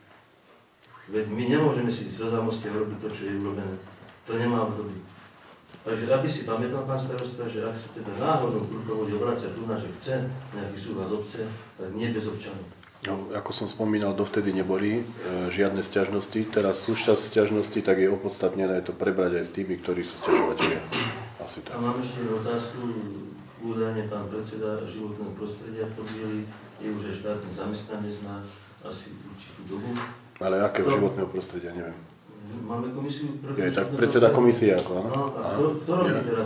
Veď my nemôžeme si zo zámostia robiť to, čo je urobené. To nemá obdobie. Takže aby si pamätal, pán starosta, že ak sa teda náhodou Krúpa bude obracať tu na, že chce nejaký súhlas obce, tak nie bez občanov. No, ako som spomínal, dovtedy neboli e, žiadne sťažnosti. Teraz sú sťažnosti, tak je opodstatnené to prebrať aj s tými, ktorí sú sťažovateľia. Asi tak. A mám ešte otázku. Údajne pán predseda životného prostredia Podbiely je už aj štátny zamestnanec na asi určitú dobu. Ale akého no. životného prostredia, neviem. Máme komisiu... Je tak predseda komisie ako, áno? No, a kto, kto robí teraz v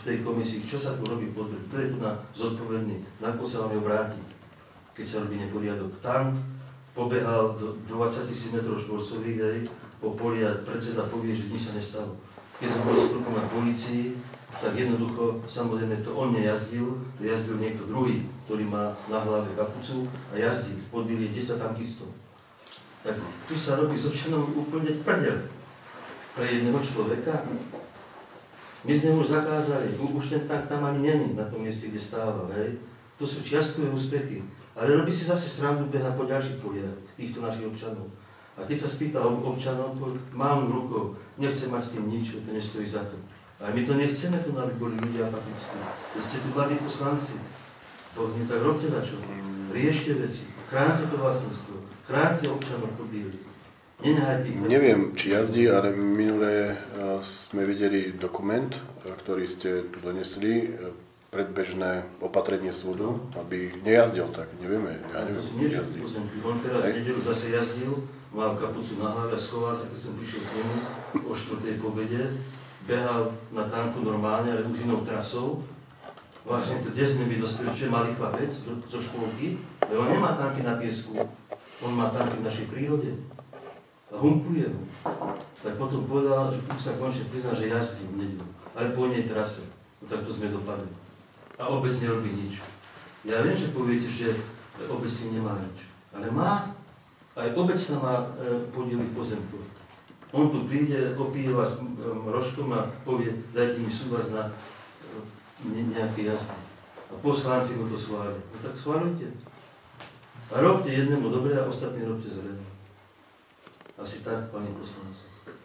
v tej komisii, čo sa tu robí v Podbreží, kto je tu na zodpovedný, na koho sa máme obrátiť, keď sa robí neporiadok. Tank pobehal do dvadsaťtisíc metrov štvorcových, hej, po poli a predseda povie, že nič sa nestalo. Keď sme boli skrupu na polícii, tak jednoducho, samozrejme, to on nejazdil, to jazdil niekto druhý, ktorý má na hlave kapucu a jazdil, podbili desať tankistov. Tak tu sa robí s občanom úplne prdel pre jedného človeka. My sme mu zakázali, už ten tank tam ani není na tom mieste, kde stával, hej. To sú čiastkové úspechy. Ale robí si zase srandu, beha po ďalších poliach týchto našich občanov. A keď sa spýta občanov, mám v rukou, nechcem mať s tým nič, to nestojí za to. Ale my to nechceme tu, aby boli ľudia apatickí. Keď ste tu mladí poslanci, Bohne, tak robte na čo. Riešte veci, chránte to vlastníctvo, chránte občanov podbíli. Neviem, či jazdí, ale minulé sme videli dokument, ktorý ste tu donesli, predbežné opatrenie súdu, aby nejazdil tak. Nevieme, ja neviem, či jazdí. On teraz v nedeľu zase jazdil, mal kapucu na hlave a schoval sa, keď som prišiel k nemu o štvrtej pobede, behal na tanku normálne, ale už inou trasou. Vážne to desne by dospel, čo je malý chlapec zo škôlky, ale on nemá tanky na piesku, on má tanky v našej prírode. A humpuje ho. Tak potom povedal, že tu sa konečne prizná, že jazdí v nedeľu, ale po inej trase. No tak to sme dopadli. A obec nerobí nič. Ja viem, že poviete, že obec si nemá nič. Ale má. Aj obec sa má e, podieliť pozemkov. On tu príde, opije vás rožkom a povie, dajte mi súvaz na e, nejaké jazdy. A poslanci mu to schvália. No tak schválujte. A robte jednému dobre a ostatní robte zle. Asi tak, pani poslanci.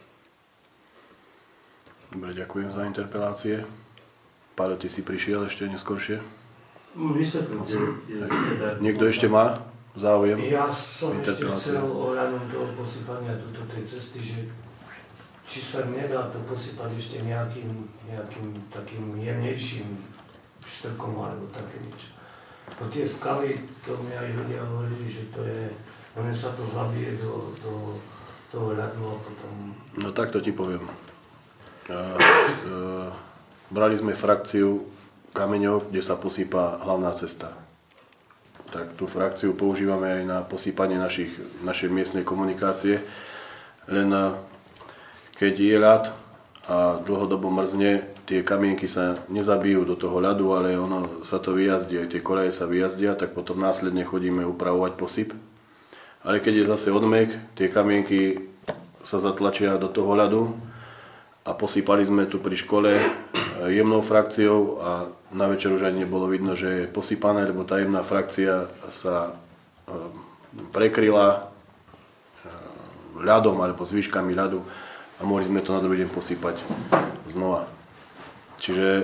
Dobre, ďakujem za interpelácie. Páľo, ty si prišiel ešte neskôršie? No, vysvetlite. Niekto ešte má záujem? Ja som ešte chcel ohľadom toho posypania tuto tej cesty, že či sa nedá to posypať ešte nejakým, nejakým takým jemnejším štrkom alebo také niečo. Po tie skaly, to mi aj ľudia hovorili, že to je, ono sa to zabije do, do toho ľadu a potom... No takto ti poviem. A, e, brali sme frakciu kameňov, kde sa posýpa hlavná cesta. Tak tú frakciu používame aj na posýpanie našich, našej miestnej komunikácie. Len keď je ľad a dlhodobo mrzne, tie kamienky sa nezabijú do toho ľadu, ale ono sa to vyjazdí, aj tie koleje sa vyjazdia, tak potom následne chodíme upravovať posyp. Ale keď je zase odmek, tie kamienky sa zatlačia do toho ľadu a posypali sme tu pri škole jemnou frakciou a na večer už ani nebolo vidno, že je posypané, lebo tá jemná frakcia sa prekryla ľadom alebo zvyškami ľadu a mohli sme to na druhý deň posypať znova. Čiže...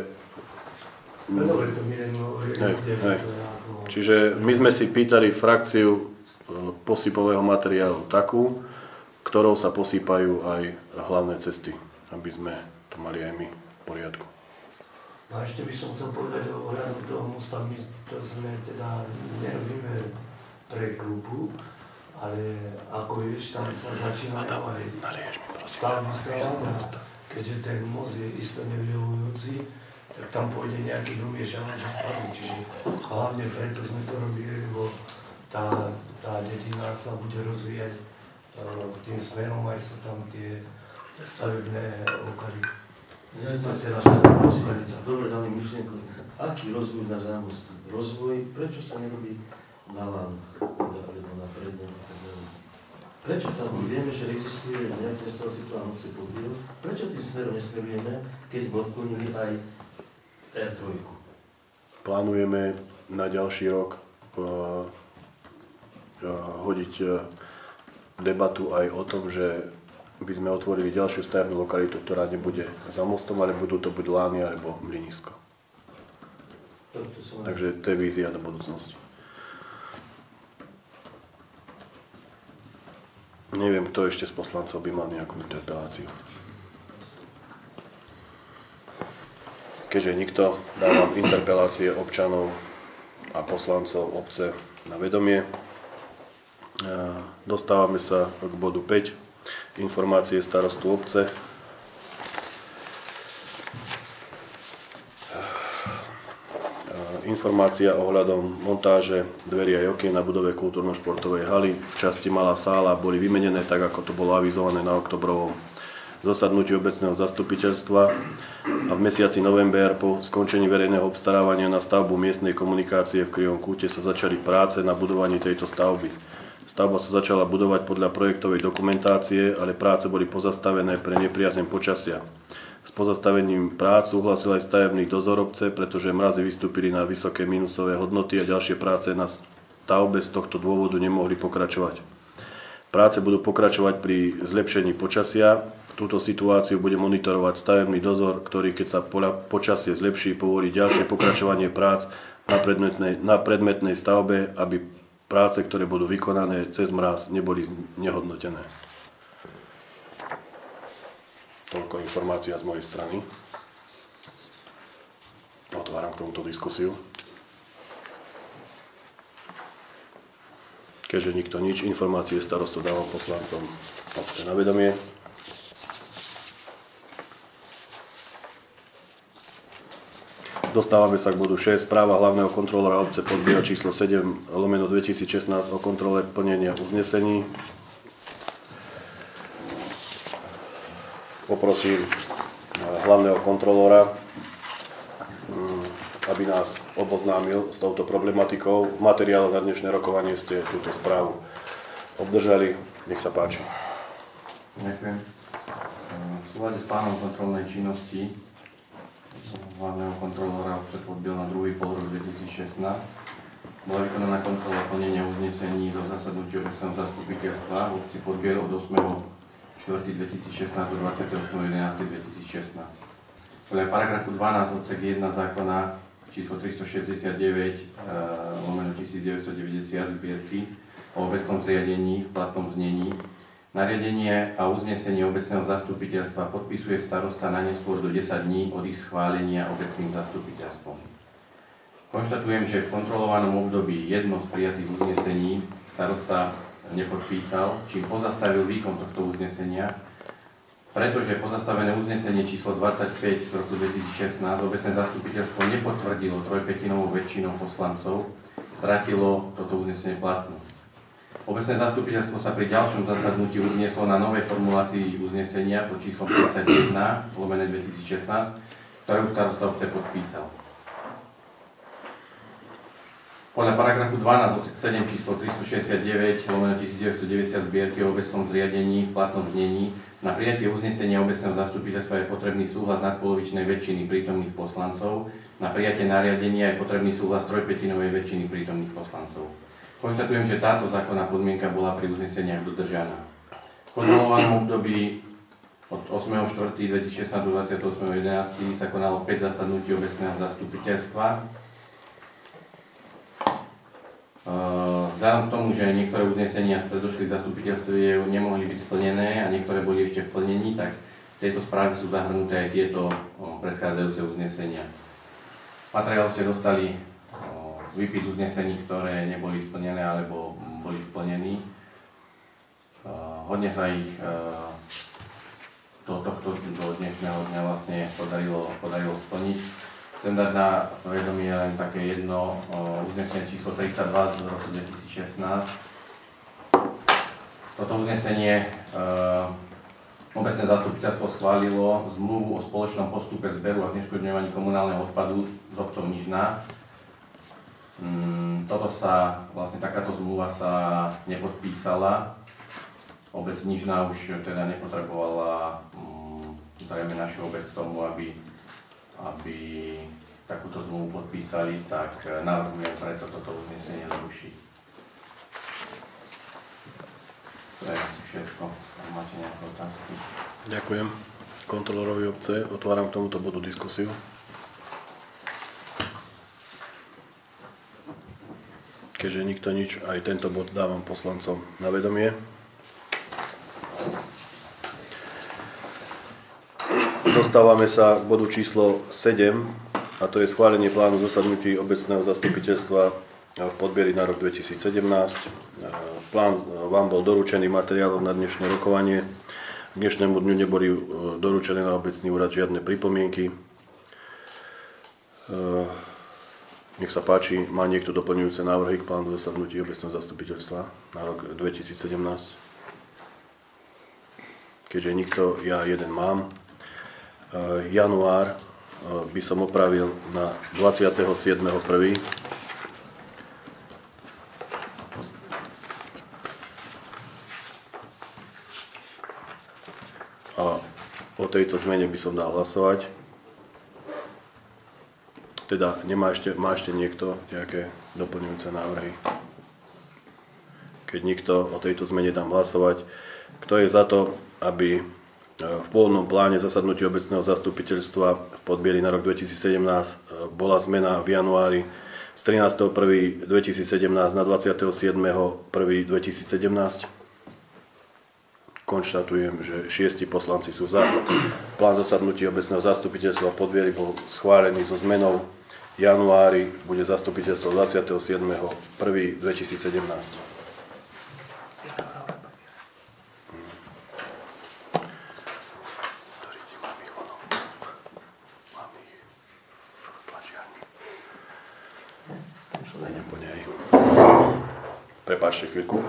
Hej, hej. Čiže my sme si pýtali frakciu posypového materiálu takú, ktorou sa posýpajú aj hlavné cesty, aby sme to mali aj my v poriadku. A ešte by som chcel povedať o ohľadu toho mosta, my to sme teda nerobíme pre klubu, ale ako vieš, tam sa začínajú aj stavby stavať, keďže ten most je isto nevyhovujúci, tak tam pôjde nejaký domiešaný, že spadne. Čiže hlavne preto sme to robili, lebo tá, tá dedina sa bude rozvíjať uh, tým smerom, aj sú tam tie stavebné okary. Ja to je naša prosperita. Dobre, dáme myšlienku. Aký rozvoj na zámosti? Rozvoj, prečo sa nerobí na lán, alebo na predne? Prečo tam vieme, že existuje nejaký stavací plán obce Podbiel? Prečo tým smerom nesmerujeme, keď sme odklonili aj er tri? Plánujeme na ďalší rok uh, hodiť debatu aj o tom, že by sme otvorili ďalšiu stavebnú lokalitu, ktorá nebude za mostom, ale budú to buď lány alebo mlynisko. Takže to je vízia do budúcnosti. Neviem, kto ešte z poslancov by mal nejakú interpeláciu. Keďže nikto, dávam interpelácie občanov a poslancov obce na vedomie. Dostávame sa k bodu päť. Informácie starostu obce. informácia ohľadom montáže dverí aj okien na budove kultúrno-športovej haly v časti Malá sála boli vymenené tak, ako to bolo avizované na oktobrovom zasadnutí obecného zastupiteľstva a v mesiaci november po skončení verejného obstarávania na stavbu miestnej komunikácie v Krivom kúte sa začali práce na budovaní tejto stavby. Stavba sa začala budovať podľa projektovej dokumentácie, ale práce boli pozastavené pre nepriazeň počasia. S pozastavením prác súhlasil aj stavebný dozor obce, pretože mrazy vystúpili na vysoké minusové hodnoty a ďalšie práce na stavbe z tohto dôvodu nemohli pokračovať. Práce budú pokračovať pri zlepšení počasia. Túto situáciu bude monitorovať stavebný dozor, ktorý, keď sa počasie zlepší, povolí ďalšie pokračovanie prác na predmetnej, na predmetnej stavbe, aby práce, ktoré budú vykonané cez mráz, neboli nehodnotené. Toľko informácia z mojej strany. Otváram k tomuto diskusiu. Keďže nikto nič, informácie starostu dávam poslancom obce na vedomie. Dostávame sa k bodu šesť. Správa hlavného kontrolóra obce Podbieha číslo sedem lomeno dvetisícšestnásť o kontrole plnenia uznesení. Poprosím hlavného kontrolóra, aby nás oboznámil s touto problematikou. V materiálu na dnešné rokovanie ste túto správu obdržali. Nech sa páči. Ďakujem. V súlade s plánom kontrolnej činnosti hlavného kontrolóra obce Podbiel na druhý polrok dvetisícšestnásť bola vykonaná kontrola plnenia uznesení zo zasadnutia obecného zastupiteľstva v obci Podbiel od ôsmeho štvrtého dvetisícšestnásť do dvadsiateho ôsmeho jedenásteho dvetisícšestnásť. Podľa paragrafu dvanásť odsek jeden zákona číslo tristošesťdesiatdeväť lomeno tisícdeväťstodeväťdesiat zbierky o obecnom zriadení v platnom znení nariadenie a uznesenie obecného zastupiteľstva podpisuje starosta na neskôr do desať dní od ich schválenia obecným zastupiteľstvom. Konštatujem, že v kontrolovanom období jedno z prijatých uznesení starosta nepodpísal, čím pozastavil výkon tohto uznesenia, pretože pozastavené uznesenie číslo dvadsaťpäť z roku dvetisícšestnásť obecné zastupiteľstvo nepotvrdilo trojpätinovou väčšinou poslancov, stratilo toto uznesenie platnosť. Obecné zastupiteľstvo sa pri ďalšom zasadnutí uznieslo na novej formulácii uznesenia pod číslom tridsaťjeden lomeno dvetisícšestnásť, ktorú starosta obce podpísal. Podľa paragrafu dvanásť odsek sedem číslo tristošesťdesiatdeväť lomeno tisícdeväťstodeväťdesiat zbierky o obecnom zriadení v platnom znení na prijatie uznesenia obecného zastupiteľstva je potrebný súhlas nadpolovičnej väčšiny prítomných poslancov, na prijatie nariadenia je potrebný súhlas trojpätinovej väčšiny prítomných poslancov. Konštatujem, že táto zákonná podmienka bola pri uzneseniach dodržaná. V kontrolovanom období od ôsmeho štvrtého dvetisícšestnásť do dvadsiateho ôsmeho jedenásteho sa konalo päť zasadnutí obecného zastupiteľstva. Vzhľadom k tomu, že niektoré uznesenia z predošlých zastupiteľstv nemohli byť splnené a niektoré boli ešte v plnení, tak v tejto správe sú zahrnuté aj tieto predchádzajúce uznesenia. Materiál ste dostali výpis uznesení, ktoré neboli splnené alebo boli splnení. Hodne sa ich do tohto do dnešného dňa vlastne podarilo, podarilo splniť. Chcem dať na vedomie len také jedno uznesenie číslo tridsaťdva z roku dvetisícšestnásť. Toto uznesenie obecné zastupiteľstvo schválilo zmluvu o spoločnom postupe zberu a zneškodňovaní komunálneho odpadu s obcou Nižná. Toto sa, vlastne takáto zmluva sa nepodpísala. Obec Nižná už teda nepotrebovala zrejme našu obec k tomu, aby aby takúto zmluvu podpísali, tak navrhujem preto toto uznesenie zrušiť. To je všetko. Máte nejaké otázky? Ďakujem kontrolórovi obce. Otváram k tomuto bodu diskusiu. Keďže nikto nič, aj tento bod dávam poslancom na vedomie. Dostávame sa k bodu číslo sedem, a to je schválenie plánu zasadnutí obecného zastupiteľstva v Podbieri na rok dvetisícsedemnásť. Plán vám bol doručený materiálom na dnešné rokovanie. K dnešnému dňu neboli doručené na obecný úrad žiadne pripomienky. Nech sa páči, má niekto doplňujúce návrhy k plánu zasadnutí obecného zastupiteľstva na rok dvetisícsedemnásť? Keďže nikto, ja jeden mám. Január by som opravil na dvadsiateho siedmeho prvého A o tejto zmene by som dal hlasovať. Teda nemá ešte, má ešte niekto nejaké doplňujúce návrhy? Keď nikto, o tejto zmene dám hlasovať. Kto je za to, aby v pôvodnom pláne zasadnutia obecného zastupiteľstva v Podbieli na rok dvetisícsedemnásť bola zmena v januári z trinásteho prvého dvetisícsedemnásť na dvadsiateho siedmeho prvého dvetisícsedemnásť? Konštatujem, že šiesti poslanci sú za. Plán zasadnutí obecného zastupiteľstva v Podbieli bol schválený so zmenou. V januári bude zastupiteľstvo dvadsiateho siedmeho prvého dvetisícsedemnásť. Prepáčte chvíľku.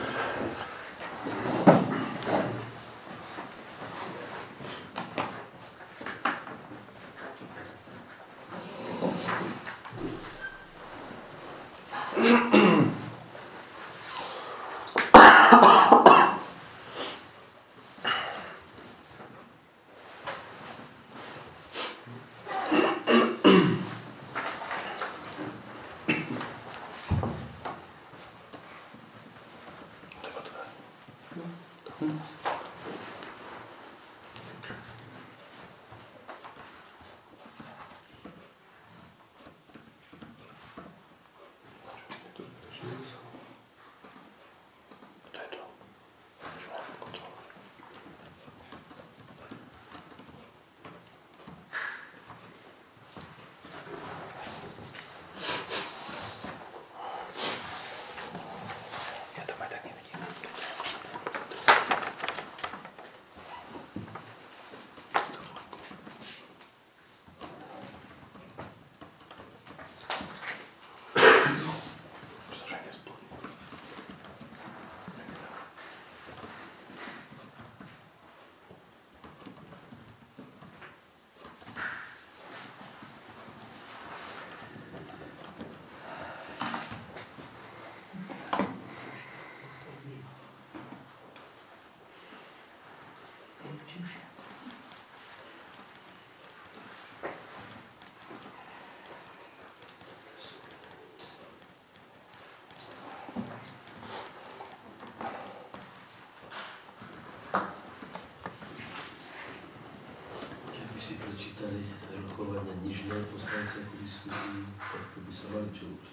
Si prečítali rokovania nižné poslanci ako diskutujú, tak to by sa mali čo učiť.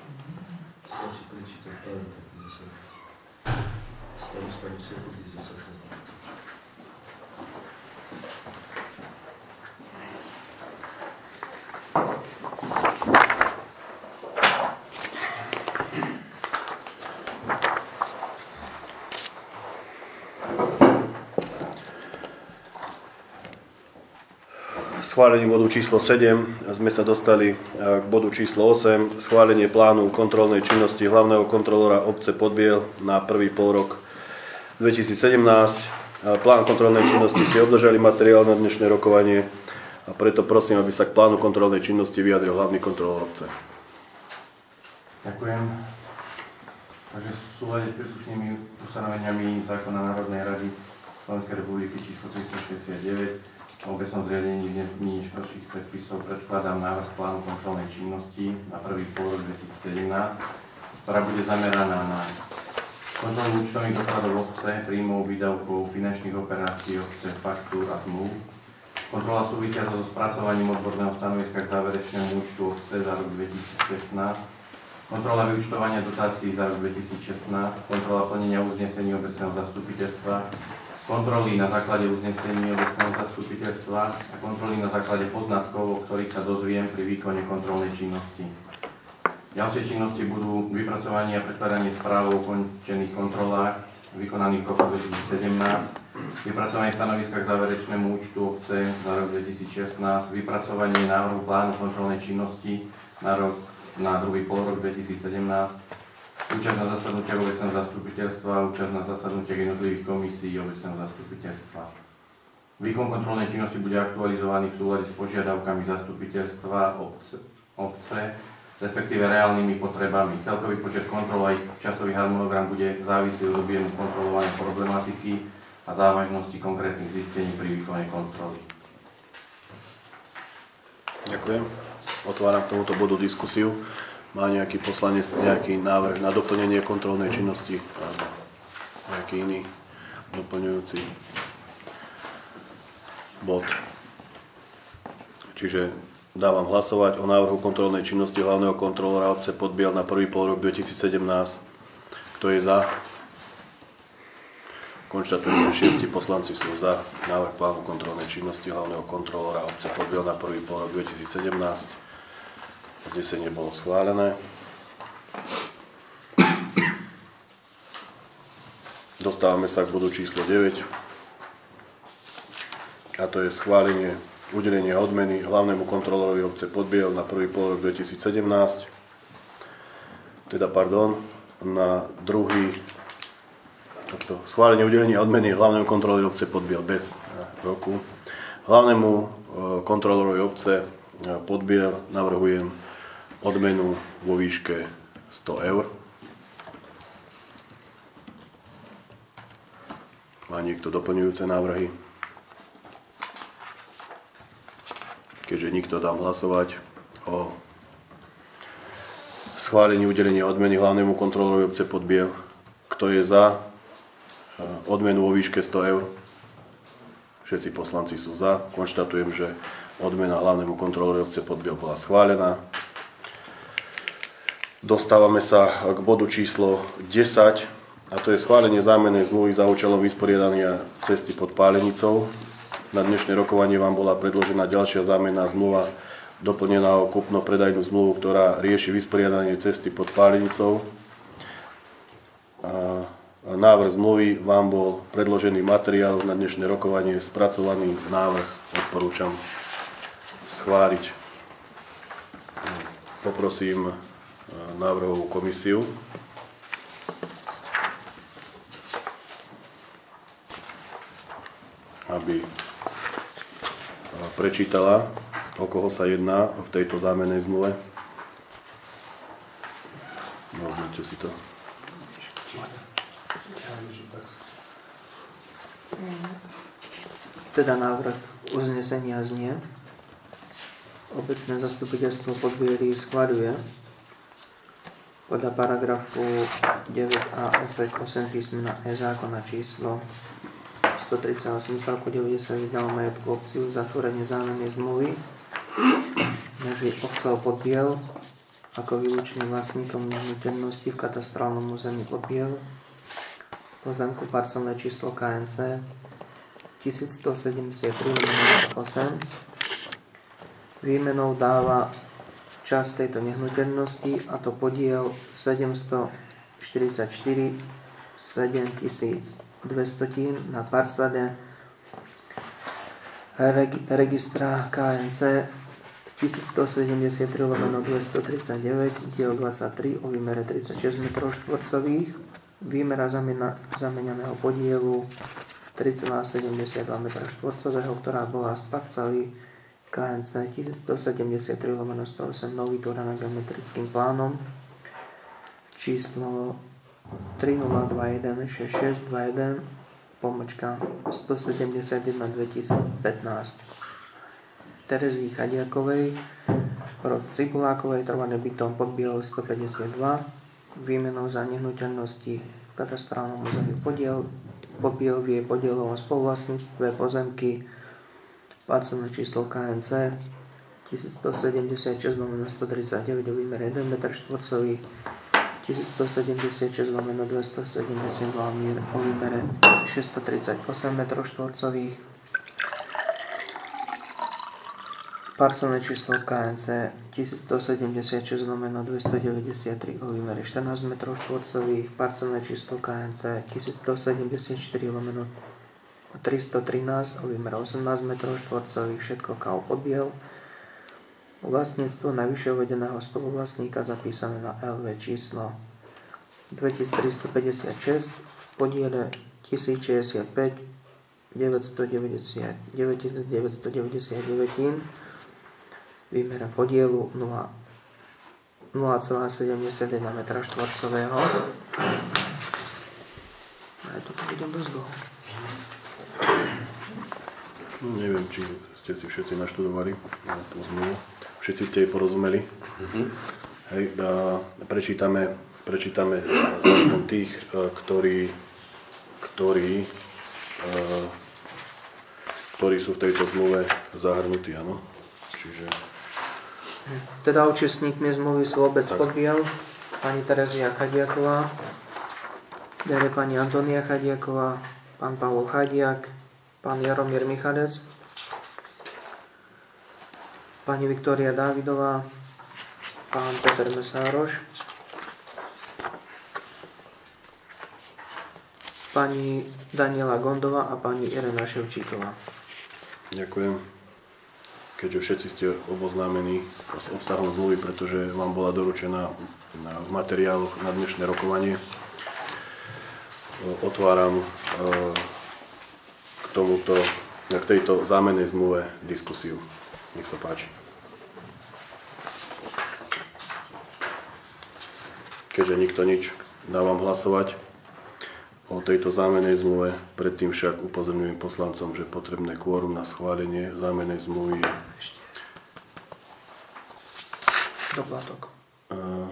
Stačí prečítať pár takých zasadnutí. Starosta musia podísť za zasadnutí. Schválení bodu číslo sedem sme sa dostali k bodu číslo osem, schválenie plánu kontrolnej činnosti hlavného kontrolóra obce Podbiel na prvý polrok dvetisícsedemnásť. Plán kontrolnej činnosti si obdržali materiál na dnešné rokovanie a preto prosím, aby sa k plánu kontrolnej činnosti vyjadril hlavný kontrolór obce. Ďakujem. Takže v súlade s príslušnými ustanoveniami zákona Národnej rady Slovenskej republiky číslo tristošesťdesiatdeväť o obecnom zriadení nezmení ďalších predpisov predkladám návrh plánu kontrolnej činnosti na prvý polrok dvetisícsedemnásť, ktorá bude zameraná na kontrolu účtovných dokladov obce, príjmov, výdavkov, finančných operácií obce, faktúr a zmluv, kontrola súvisiaca so spracovaním odborného stanoviska k záverečnému účtu obce za rok dvetisícšestnásť, kontrola vyúčtovania dotácií za rok dvetisícšestnásť, kontrola plnenia uznesení obecného zastupiteľstva, kontroly na základe uznesení obecného zastupiteľstva a kontroly na základe poznatkov, o ktorých sa dozviem pri výkone kontrolnej činnosti. Ďalšie činnosti budú vypracovanie a predkladanie správ o ukončených kontrolách vykonaných v roku dvetisícsedemnásť, vypracovanie stanoviska k záverečnému účtu obce za rok dvetisícšestnásť, vypracovanie návrhu plánu kontrolnej činnosti na rok na druhý polrok dvetisícsedemnásť, účasť na zasadnutiach obecného zastupiteľstva, účasť na zasadnutiach jednotlivých komisí obecného zastupiteľstva. Výkon kontrolnej činnosti bude aktualizovaný v súlade s požiadavkami zastupiteľstva obce, obce respektíve reálnymi potrebami. Celkový počet kontrol aj časový harmonogram bude závislý od objemu kontrolovanej problematiky a závažnosti konkrétnych zistení pri výkone kontroly. Ďakujem. Otváram k tomuto bodu diskusiu. Má nejaký poslanec nejaký návrh na doplnenie kontrolnej činnosti alebo nejaký iný doplňujúci bod? Čiže dávam hlasovať o návrhu kontrolnej činnosti hlavného kontrolóra obce Podbiel na prvý polrok dvetisícsedemnásť. Kto je za? Konštatujem, že šiesti poslanci sú za návrh plánu kontrolnej činnosti hlavného kontrolóra obce Podbiel na prvý polrok dvetisícsedemnásť. Znesenie bolo schválené. Dostávame sa k bodu číslo deväť. A to je schválenie udelenia odmeny hlavnému kontrolórovi obce Podbiel na prvý polrok dvetisícsedemnásť. Teda, pardon, na druhý to, schválenie udelenia odmeny hlavnému kontrolórovi obce Podbiel bez roku. Hlavnému kontrolórovi obce Podbiel navrhujem odmenu vo výške sto eur. Má niekto doplňujúce návrhy? Keďže nikto, dám hlasovať o schválení udelenia odmeny hlavnému kontrolórovi obce Podbiel. Kto je za odmenu vo výške sto eur? Všetci poslanci sú za. Konštatujem, že odmena hlavnému kontrolórovi obce Podbiel bola schválená. Dostávame sa k bodu číslo desať, a to je schválenie zámennej zmluvy za účelom vysporiadania cesty pod Pálenicou. Na dnešné rokovanie vám bola predložená ďalšia zámenná zmluva, doplnená o kúpno-predajnú zmluvu, ktorá rieši vysporiadanie cesty pod Pálenicou. A návrh zmluvy vám bol predložený materiál na dnešné rokovanie, spracovaný návrh odporúčam schváliť. Poprosím návrhovú komisiu, aby prečítala, o koho sa jedná v tejto zámennej zmluve. Môžete si to. Teda návrh uznesenia znie: Obecné zastupiteľstvo Podbiely schvaľuje podľa paragrafu deväť a odsek osem písmena E zákona číslo stotridsaťosem z roku deväťdesiatjeden o majetku obci uzatvorenie zámennej zmluvy medzi obcou Podbiel ako výlučným vlastníkom nehnuteľnosti v katastrálnom území Podbiel pozemku parcelné číslo K N C tisícstosedemdesiattri lomeno osem. Výmenou dáva časť tejto nehnuteľnosti, a to podiel sedemstoštyridsaťštyri sedemtisícdvesto na parcele registra K N C tisícstosedemdesiattri lomeno dvestotridsaťdeväť diel dvadsaťtri o výmere tridsaťšesť metrov štvorcových. Výmera zameňaného podielu tri celé sedemdesiatdva metra štvorcového, ktorá bola z parcely K N C tisícstosedemdesiattri lomeno sto osem vytvorená geometrickým plánom číslo tri nula dva jeden šesť šesť dva jeden pomočka stosedemdesiatjeden dvetisícpätnásť Terezy Chadiakovej, rod Cibulákovej, trvané bytom Podbiel stopäťdesiatdva, výmenou za nehnuteľnosti v katastrálnom území Podiel Podbiel v jej podielovom spoluvlastníctve pozemky parcelné číslo K N C tisícstosedemdesiatšesť lomeno stotridsaťdeväť o výmere jeden meter štvorcový, tisícstosedemdesiatšesť lomeno dvestosedemdesiatdva o výmere šesťstotridsaťosem metrov štvorcových, parcelné číslo K N C tisícstosedemdesiatšesť lomeno dvestodeväťdesiattri o výmere štrnásť metrov štvorcových, parcelné číslo K N C tisícstosedemdesiatštyri lomeno tristotrinásť o výmere osemnásť metrov štvorcových, všetko K O Podbiel. Vlastníctvo najvyššie uvedeného spoluvlastníka zapísané na el vé číslo dvetisíctristopäťdesiatšesť v podiele tisícšesťdesiatpäť deväťstodeväťdesiatdeväť výmere podielu nula celá sedemdesiatjeden metra štvorcového. Aj to budem dosť dlho. No, neviem, či ste si všetci naštudovali tú zmluvu. Všetci ste jej porozumeli. Mm-hmm. Hej, a prečítame, prečítame aspoň tých, ktorí, ktorí, ktorí sú v tejto zmluve zahrnutí, áno. Čiže... Teda účastníkmi zmluvy sú obec Podbiel, pani Terezia Chadiaková, ďalej pani Antónia Chadiaková, pán Pavol Chadiak, pán Jaromír Michalec, pani Viktória Dávidová, pán Peter Mesároš, pani Daniela Gondová a pani Irena Ševčíková. Ďakujem. Keďže všetci ste oboznámení s obsahom zmluvy, pretože vám bola doručená v materiáloch na dnešné rokovanie, otváram k tomuto, k tejto zámennej zmluve diskusiu. Nech sa páči. Keďže nikto nič, dávam hlasovať o tejto zámennej zmluve. Predtým však upozorňujem poslancom, že potrebné kvórum na schválenie zámennej zmluvy je... Doplatok. Uh,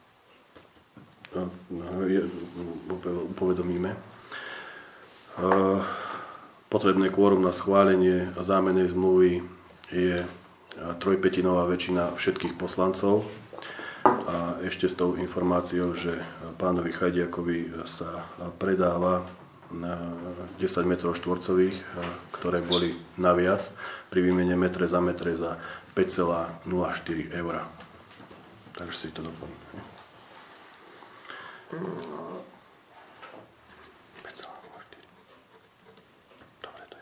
uh, upovedomíme. Uh, potrebné kvórum na schválenie zámennej zmluvy je trojpätinová väčšina všetkých poslancov. A ešte s tou informáciou, že pánovi Chadiakovi sa predáva na desať metrov štvorcových, ktoré boli naviac pri výmene metre za metre za päť celá nula štyri eur. Takže si to doplním. päť celá nula štyri. Dobre to je.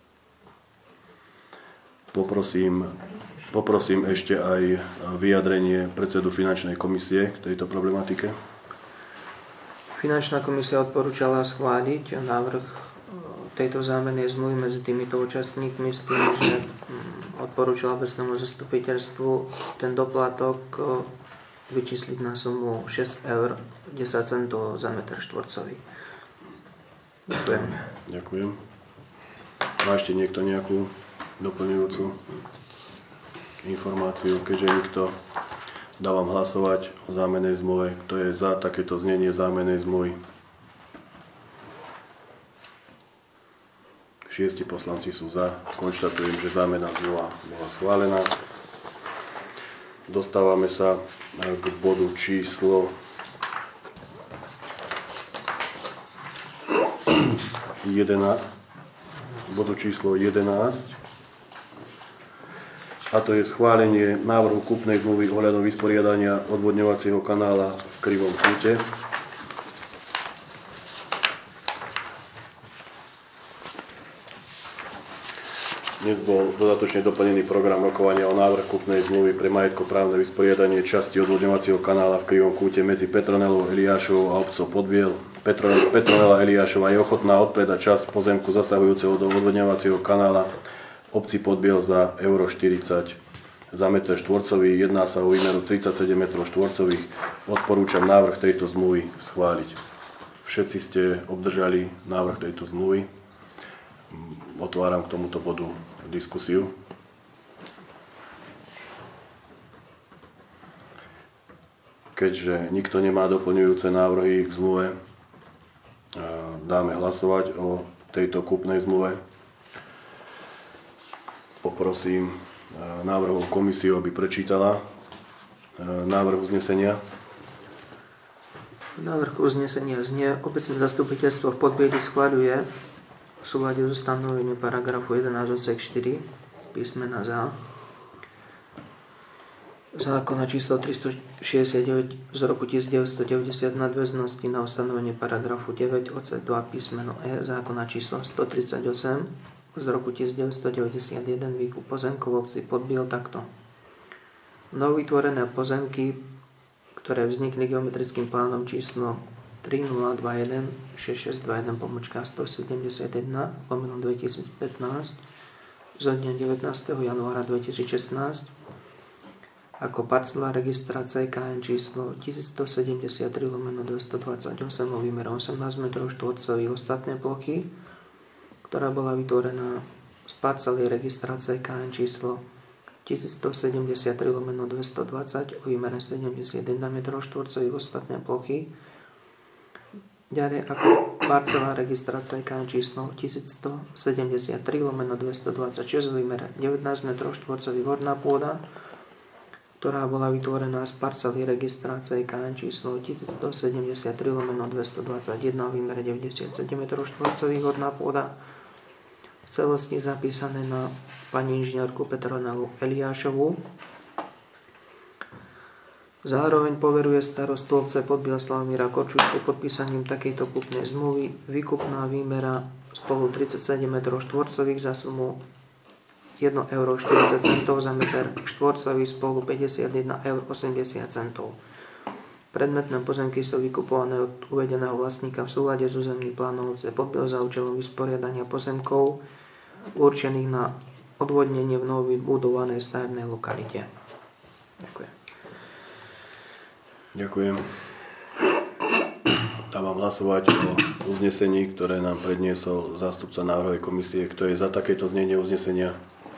Poprosím Poprosím ešte aj vyjadrenie predsedu finančnej komisie k tejto problematike. Finančná komisia odporúčala schváliť návrh tejto zámennej zmluvy medzi týmito účastníkmi s tým, že odporúčala obecnému zastupiteľstvu ten doplatok vyčísliť na sumu šesť eur desať centov za meter štvorcový. Ďakujem. Ďakujem. Má ešte niekto nejakú doplňujúcu informáciu? Keďže nikto, dávam hlasovať o zámennej zmluve. Kto je za takéto znenie zámennej zmluvy? Šiesti poslanci sú za. Konštatujem, že zámenná zmluva bola schválená. Dostávame sa k bodu číslo jedenásť. Bodu číslo jedenásť. A to je schválenie návrhu kúpnej zmluvy ohľadom vysporiadania odvodňovacieho kanála v Krivom kúte. Dnes bol dodatočne doplnený program rokovania o návrh kúpnej zmluvy pre majetkoprávne vysporiadanie časti odvodňovacieho kanála v Krivom kúte medzi Petronelou Eliášovou a obcou Podbiel. Petronela Eliášová je ochotná odpredať časť pozemku zasahujúceho do odvodňovacieho kanála obci Podbiel za euro štyridsať za meter štvorcový. Jedná sa o výmeru tridsaťsedem metrov štvorcových. Odporúčam návrh tejto zmluvy schváliť. Všetci ste obdržali návrh tejto zmluvy. Otváram k tomuto bodu diskusiu. Keďže nikto nemá doplňujúce návrhy k zmluve, dáme hlasovať o tejto kúpnej zmluve. Poprosím návrhovú komisiu, aby prečítala návrh uznesenia. Návrh uznesenia znie: obecné zastupiteľstvo v Podbieli schvaľuje v súlade so stanovením paragrafu jedenásť odsek štyri písmena za zákona číslo tristošesťdesiatdeväť z roku devätnásťstodeväťdesiat v nadväznosti na ustanovenie paragrafu deväť odsek dva písmeno E zákona číslo stotridsaťosem z roku devätnásťstodeväťdesiatjeden výkup pozemkov v obci Podbiel takto. Novovytvorené pozemky, ktoré vznikli geometrickým plánom číslo tri nula dva jeden šesť šesť dva jeden pomočka stosedemdesiatjeden lomeno dvetisícpätnásť zo dňa devätnásteho januára dvetisícšestnásť ako parcela registra cé ká en číslo tisícstosedemdesiattri lomeno dvestodvadsaťosem o výmere osemnásť metrov štvorcových ostatné plochy, ktorá bola vytvorená z parcely registra cé ká en číslo tisícstosedemdesiattri lomeno dvestodvadsať o výmere sedemdesiatjeden metrov štvorcových ostatné plochy. Ďalej ako parcela registra cé ká en číslo tisícstosedemdesiattri lomeno dvestodvadsaťšesť o výmere devätnásť metrov štvorcových horná pôda, ktorá bola vytvorená z parcely registra cé ká en číslo tisícstosedemdesiattri lomeno dvestodvadsaťjeden o výmere deväťdesiatsedem metrov štvorcových horná pôda, v celosti zapísané na pani inžinierku Petronelu Eliášovú. Zároveň poveruje starostu obce Podbiel Slavomíra Korčušku podpísaním takejto kúpnej zmluvy. Výkupná výmera spolu tridsaťsedem metrov štvorcových za sumu jedno euro štyridsať centov za meter štvorcový spolu päťdesiatjeden eur osemdesiat centov. Predmetné pozemky sú vykupované od uvedeného vlastníka v súlade s územným plánom obce Podbiel za účelom vysporiadania pozemkov určených na odvodnenie v novovybudovanej stavebnej lokalite. Ďakujem. Ďakujem. Dávam hlasovať o uznesení, ktoré nám predniesol zástupca návrhovej komisie. Kto je za takéto znenie uznesenia?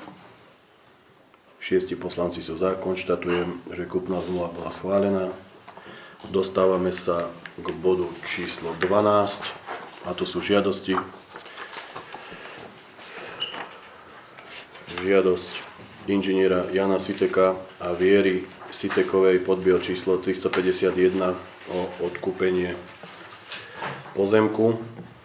Šiesti poslanci sú za. Konštatujem, že kúpna zmluva bola schválená. Dostávame sa k bodu číslo dvanásť, a to sú žiadosti. Žiadosť inžiniera Jana Siteka a Viery Sitekovej Podbiel číslo tristopäťdesiatjeden o odkúpenie pozemku.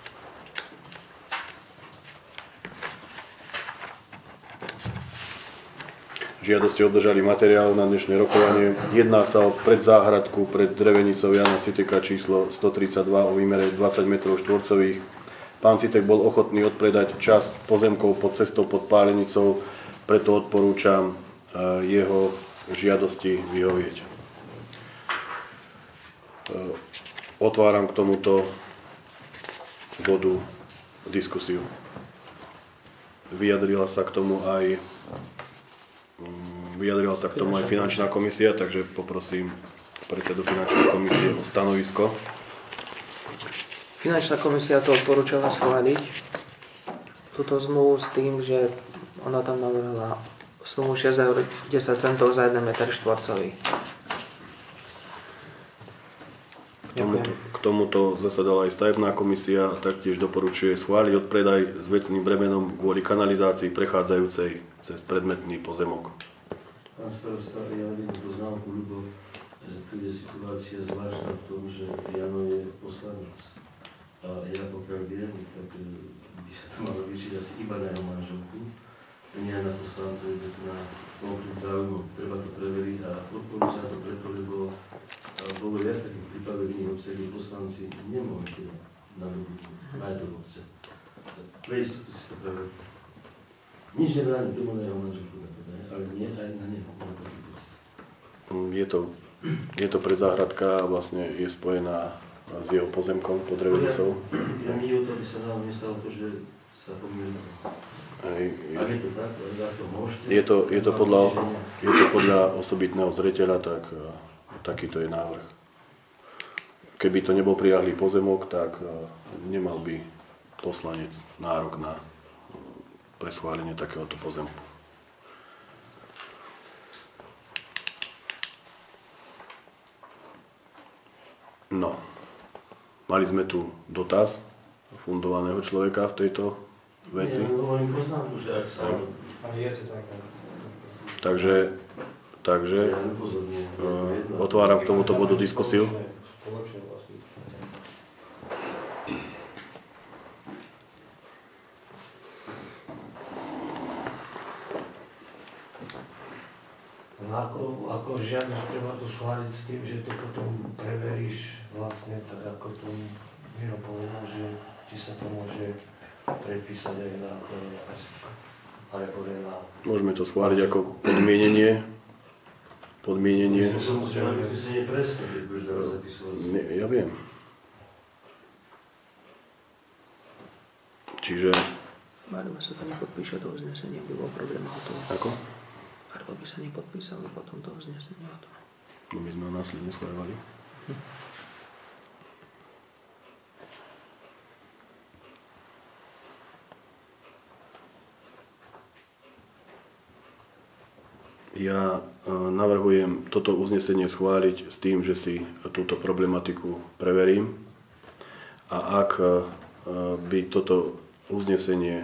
Žiadosti obdržali materiál na dnešné rokovanie. Jedná sa o predzáhradku pred drevenicou Jana Siteka číslo stotridsaťdva o výmere dvadsať metrov štvorcových. Pán Sitek bol ochotný odpredať časť pozemkov pod cestou pod Pálenicou, preto odporúčam jeho žiadosti vyhovieť. Otváram k tomuto bodu diskusiu. Vyjadrila sa k tomu aj vyjadrila sa k tomu aj finančná komisia, takže poprosím predsedu finančnej komisie o stanovisko. Finančná komisia to odporúčala schváliť túto zmluvu s tým, že ona tam navrhla sumu šesť eur desať centov za jeden meter štvorcový. K tomuto, k tomuto zasadala aj stavebná komisia a taktiež doporučuje schváliť odpredaj s vecným bremenom kvôli kanalizácii prechádzajúcej cez predmetný pozemok. Pán starosta, ja len jednu poznámku, lebo tu je situácia zvláštna v tom, že Jano je poslanec. A ja pokiaľ viem, tak by sa to malo vyčiť asi iba na jeho manželku, nie na poslance, je to na konflikt záujmov. Treba to preveriť a odporúčam to preto, lebo bolo viac takých prípadov v iných obce, kde poslanci nemôžu nadobudnúť majetok obce. Pre istotu si to preveriť. Nič nebráni tomu na jeho manželku na to, ale nie aj na neho, na to pocit. Je to, je to predzáhradka a vlastne je spojená s jeho pozemkom pod drevenicou. Ja nie o to, aby sa nám nestalo to, že sa pomýlime. Ak je to tak, ak to môžete... Je to, je to, podľa, je to podľa osobitného zreteľa, tak takýto je návrh. Keby to nebol priľahlý pozemok, tak nemal by poslanec nárok na preschválenie takéhoto pozemku. No, mali sme tu dotaz fundovaného človeka v tejto veci. Nie, hovorím poznámku, že ak sa... Ale je to tak. Takže, takže Ja nepozorňujem. uh, otváram k tomuto bodu diskusiu. Spoločné vlastníctvo. Ako, ako žiadosť treba to schváliť s tým, že to potom preveríš vlastne tak, ako to Miro povedal, že ti sa to môže predpísať aj na alebo na... Môžeme to schváliť ako podmienenie, podmienenie. My sa musíme na uznesenie presne, keď budeš dávať zapisovať. Ne, ja viem. Čiže... Margo sa to nepodpíše, to uznesenie by bol problém hotový. Ako? Margo by sa nepodpísal potom to uznesenie hotový. No my sme ho následne schváľovali. Hm. Ja navrhujem toto uznesenie schváliť s tým, že si túto problematiku preverím. A ak by toto uznesenie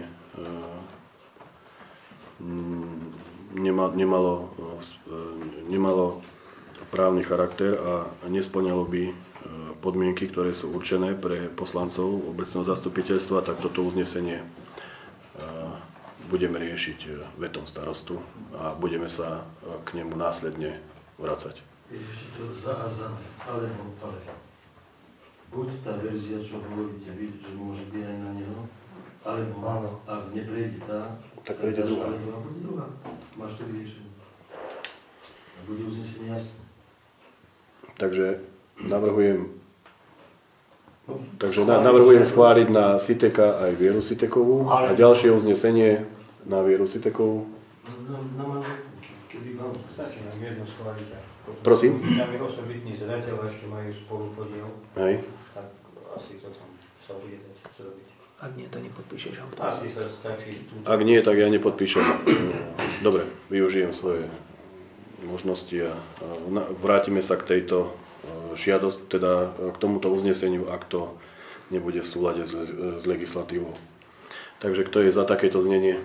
nemalo, nemalo právny charakter a nespĺňalo by podmienky, ktoré sú určené pre poslancov obecného zastupiteľstva, tak toto uznesenie budeme riešiť vetom starostu a budeme sa k nemu následne vracať. Ešte to za a za, alebo ale. Buď tá verzia, čo hovoríte vy, že môže byť aj na neho, alebo áno, ak neprejde tá, tak prejde druhá. Alebo bude druhá. Máš to vyriešené. A bude uznesenie jasné. Takže navrhujem No, Takže na, navrhujem schváliť na Siteka aj Vieru Sitekovú a ďalšie uznesenie na Vieru Sitekovú. Na, na manželku, keby vám stačí nám jedno schváliť. Prosím? Tam je osobitný zadateľ a ešte majú spolu podiel. Hej. Tak asi to tam sa bude dať zrobiť. Ak nie, to nepodpíšeš auto. Asi sa stačí. Ak nie, tak ja nepodpíšem. Dobre, využijem svoje možnosti a vrátime sa k tejto žiadosť, teda k tomuto uzneseniu, ak to nebude v súlade s, s legislatívou. Takže kto je za takéto znenie?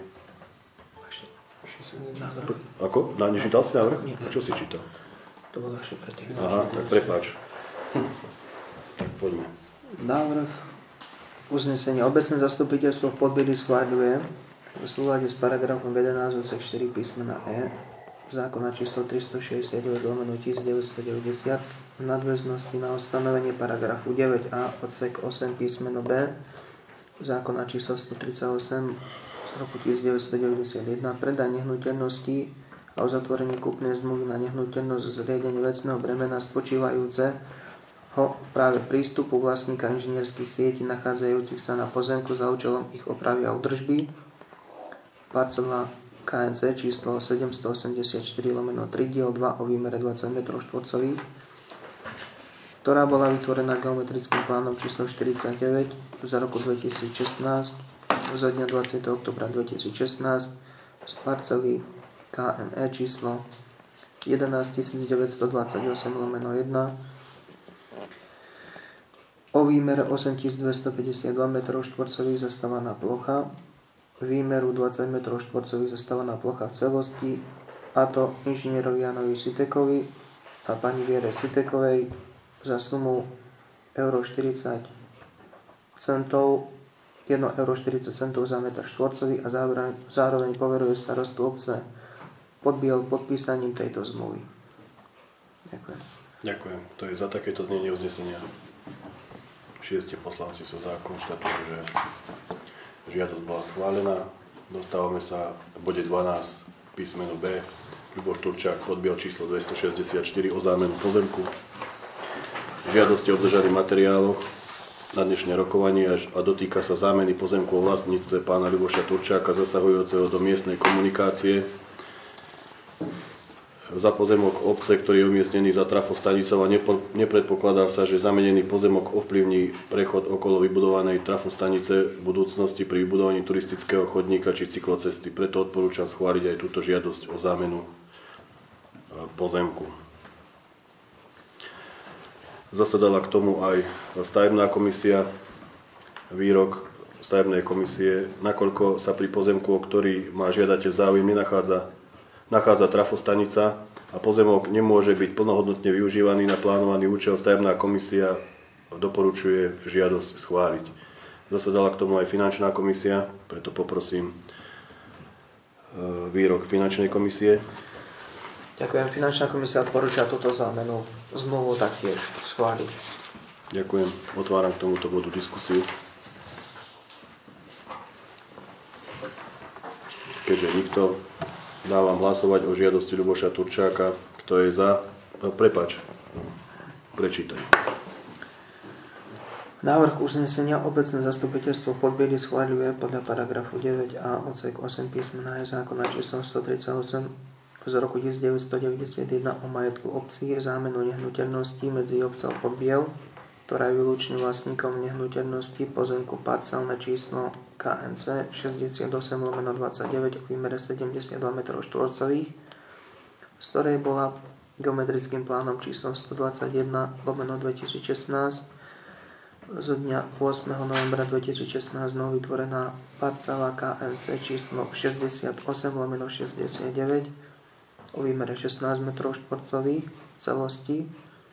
Ako? Nečítal si návrh? Nie. A čo si čítal? To bolo ešte predtým. Aha, tak prepáč. Tak poďme. Návrh uznesenia. Obecné zastupiteľstvo v Podbíli schváľuje v súlade s paragrafom jedenásť odsek štyri písmena E zákona číslo tristošesťdesiatdeväť lomeno devätnásťstodeväťdesiat v nadväznosti na ustanovenie paragrafu deväť a odsek osem písmeno B zákona číslo stotridsaťosem z roku devätnásťstodeväťdesiatjeden predaj nehnuteľností a uzatvorenie kúpnej zmluvy na nehnuteľnosť z riadenia vecného bremena spočívajúceho v práve prístupu vlastníka inžinierských sietí nachádzajúcich sa na pozemku za účelom ich opravy a údržby parcela ká en cé číslo sedemstoosemdesiatštyri lomeno tri diel dva o výmere dvadsať metrov štvorcových, ktorá bola vytvorená geometrickým plánom číslo štyridsaťdeväť za roku dvetisícšestnásť zo dňa dvadsiateho októbra dvetisícšestnásť z parcely ká en é číslo jedenásťtisícdeväťstodvadsaťosem lomeno jeden o výmere osemtisícdvestopäťdesiatdva metrov štvorcových zastávaná plocha výmeru dvadsať metrov štvorcových zastávaná plocha v celosti, a to inžinierovi Jánovi Sitekovi a pani Viere Sitekovej za sumu euro štyridsať centov, jeden euro štyridsať centov za meter štvorcový a zároveň, zároveň poveruje starostu obce Podbiel podpísaním tejto zmluvy. Ďakujem. Ďakujem. To je za takéto znenie uznesenia. Šiesti poslanci sú za, konštatujú, že žiadosť bola schválená. Dostávame sa v bode dvanásť písmeno B. Ľuboš Turčák, Podbiel číslo dvestošesťdesiatštyri o zámenu pozemku. Žiadosti o obdržaných materiáloch na dnešné rokovanie a dotýka sa zámeny pozemku o vlastníctve pána Ľuboša Turčáka zasahujúceho do miestnej komunikácie za pozemok obce, ktorý je umiestnený za trafostanicou a nepo, nepredpokladá sa, že zamenený pozemok ovplyvní prechod okolo vybudovanej trafostanice v budúcnosti pri vybudovaní turistického chodníka či cyklocesty. Preto odporúčam schváliť aj túto žiadosť o zámenu pozemku. Zasadala k tomu aj stavebná komisia, výrok stavebnej komisie, nakoľko sa pri pozemku, o ktorý má žiadateľ záujem, nenachádza nachádza trafostanica a pozemok nemôže byť plnohodnotne využívaný na plánovaný účel, stavebná komisia doporučuje žiadosť schváliť. Zasadala k tomu aj finančná komisia, preto poprosím výrok finančnej komisie. Ďakujem. Finančná komisia odporúča túto zámenu zmluvu taktiež schváliť. Ďakujem. Otváram k tomuto bodu diskusiu. Keďže nikto, dávam hlasovať o žiadosti Ľuboša Turčáka. Kto Kto je za? No, prepač. Prečítaj. Návrh uznesenia obecné zastupiteľstvo v Podbieli schváľuje podľa paragrafu deväť a odsek osem písmena E zákona číslo stotridsaťosem z roku devätnásťstodeväťdesiatjeden o majetku obcí zámenu nehnuteľností medzi obcov Podbiel, ktorá je výlučným vlastníkom nehnuteľnosti pozemku parcelné číslo ká en cé šesťdesiatosem lomeno dvadsaťdeväť v výmere sedemdesiatdva metrov štvorcových, z ktorej bola geometrickým plánom číslo stodvadsaťjeden lomeno dvetisícšestnásť zo dňa ôsmeho novembra dvetisícšestnásť no vytvorená parcela ká en cé číslo šesťdesiatosem lomeno šesťdesiatdeväť o výmere šestnásť metrov štvorcových celosti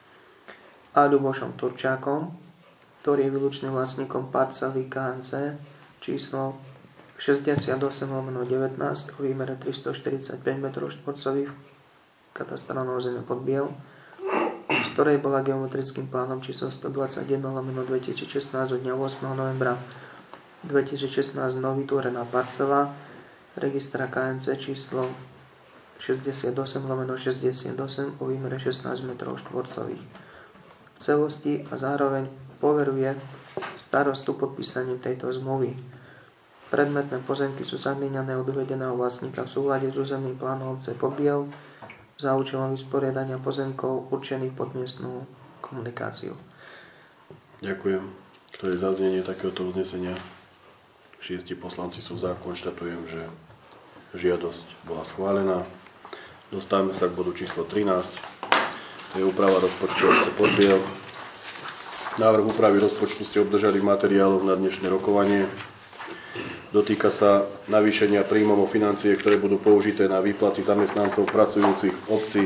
a Ľubošom Turčákom, ktorý je výlučným vlastníkom parcely ká en cé číslo šesťdesiatosem lomeno devätnásť o výmere tristoštyridsaťpäť metrov štvorcových katastrálneho územia Podbiel, z ktorej bola geometrickým plánom číslo stodvadsaťjeden lomeno dvetisícšestnásť od dňa ôsmeho novembra dvetisícšestnásť no vytvorená parcela registra ká en cé číslo šesťdesiatosem lomeno šesťdesiatosem o výmere šestnásť metrov štvorcových v celosti a zároveň poveruje starostu podpísaním tejto zmluvy. Predmetné pozemky sú zamieňané od uvedeného vlastníka v súlade s územným plánom obce Podbiel za účelom vysporiadania pozemkov určených pod miestnu komunikáciu. Ďakujem. Kto je za znenie takéhoto uznesenia? Šiesti poslanci sú za. Konštatujem, že žiadosť bola schválená. Dostávame sa k bodu číslo trinásť. To je úprava rozpočtu obce Podbiel. Návrh úpravy rozpočtu ste obdržali v materiáloch na dnešné rokovanie. Dotýka sa navýšenia príjmov o financie, ktoré budú použité na výplaty zamestnancov pracujúcich v obci.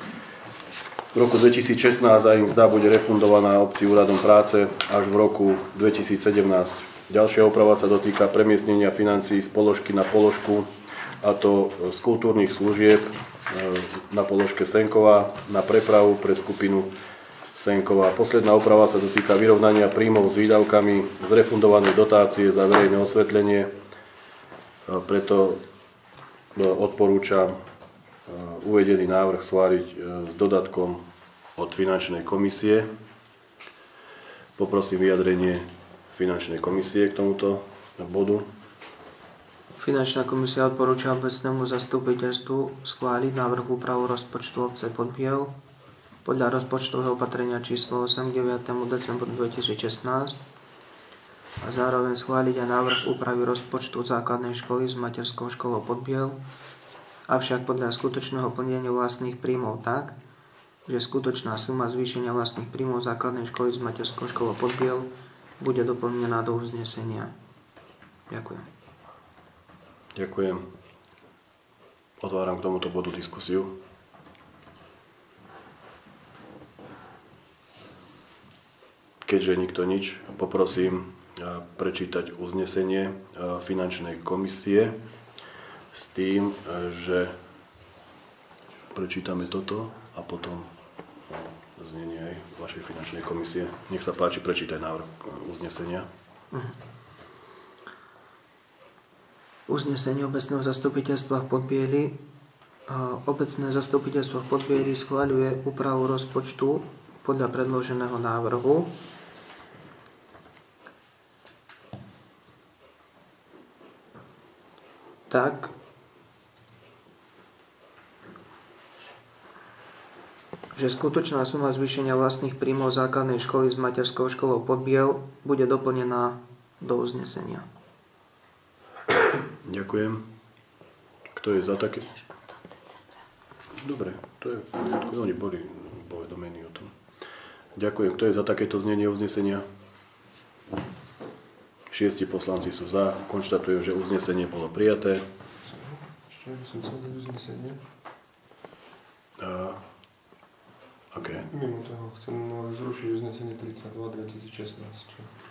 V roku dvetisícšestnásť a im mzda bude refundovaná obci úradom práce až v roku dvetisícsedemnásť. Ďalšia oprava sa dotýka premiestnenia financií z položky na položku, a to z kultúrnych služieb na položke Senková na prepravu pre skupinu Senková. Posledná oprava sa dotýka vyrovnania príjmov s výdavkami z refundovanej dotácie za verejné osvetlenie. Preto odporúčam uvedený návrh schváliť s dodatkom od finančnej komisie. Poprosím vyjadrenie finančnej komisie k tomuto bodu. Finančná komisia odporúča obecnému zastupiteľstvu schváliť návrh úpravu rozpočtu obce Podbiel podľa rozpočtového opatrenia číslo osem k deviatemu decembru dvetisícšestnásť a zároveň schváliť aj návrh úpravy rozpočtu základnej školy s materskou školou Podbiel, avšak podľa skutočného plnenia vlastných príjmov tak, že skutočná suma zvýšenia vlastných príjmov základnej školy s materskou školou Podbiel bude doplnená do uznesenia. Ďakujem. Ďakujem. Otváram k tomuto bodu diskusiu. Keďže nikto nič, poprosím prečítať uznesenie finančnej komisie s tým, že prečítame toto a potom znenie aj vašej finančnej komisie. Nech sa páči, prečítaj návrh uznesenia. Uznesenie obecného zastupiteľstva v Podbieli. Obecné zastupiteľstvo v Podbieli schvaľuje úpravu rozpočtu podľa predloženého návrhu. Tak, že skutočná suma zvýšenia vlastných príjmov základnej školy s materskou školou Podbiel bude doplnená do uznesenia. Ďakujem. Kto je za také? Dobre, to je v poriadku. Oni boli povedomení o tom. Ďakujem. Kto je za takéto znenie uznesenia? Šiesti poslanci sú za. Konštatujem, že uznesenie bolo prijaté. Ešte by som chcel dať uznesenie. A, okay. Mimo toho chcem zrušiť uznesenie tridsaťdva dvetisícšestnásť,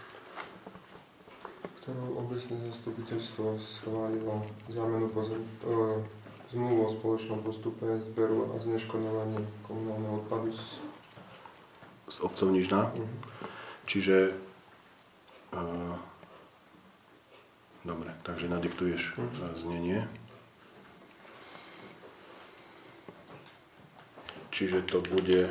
ktorou obecné zastupiteľstvo schválilo zámenu pozem, e, zmluvu o spoločnom postupe zberu a zneškodňovaní komunálneho odpadu z, z obcov Nižná. Uh-huh. Čiže e, dobre, takže nadiktuješ uh-huh. znenie. čiže to bude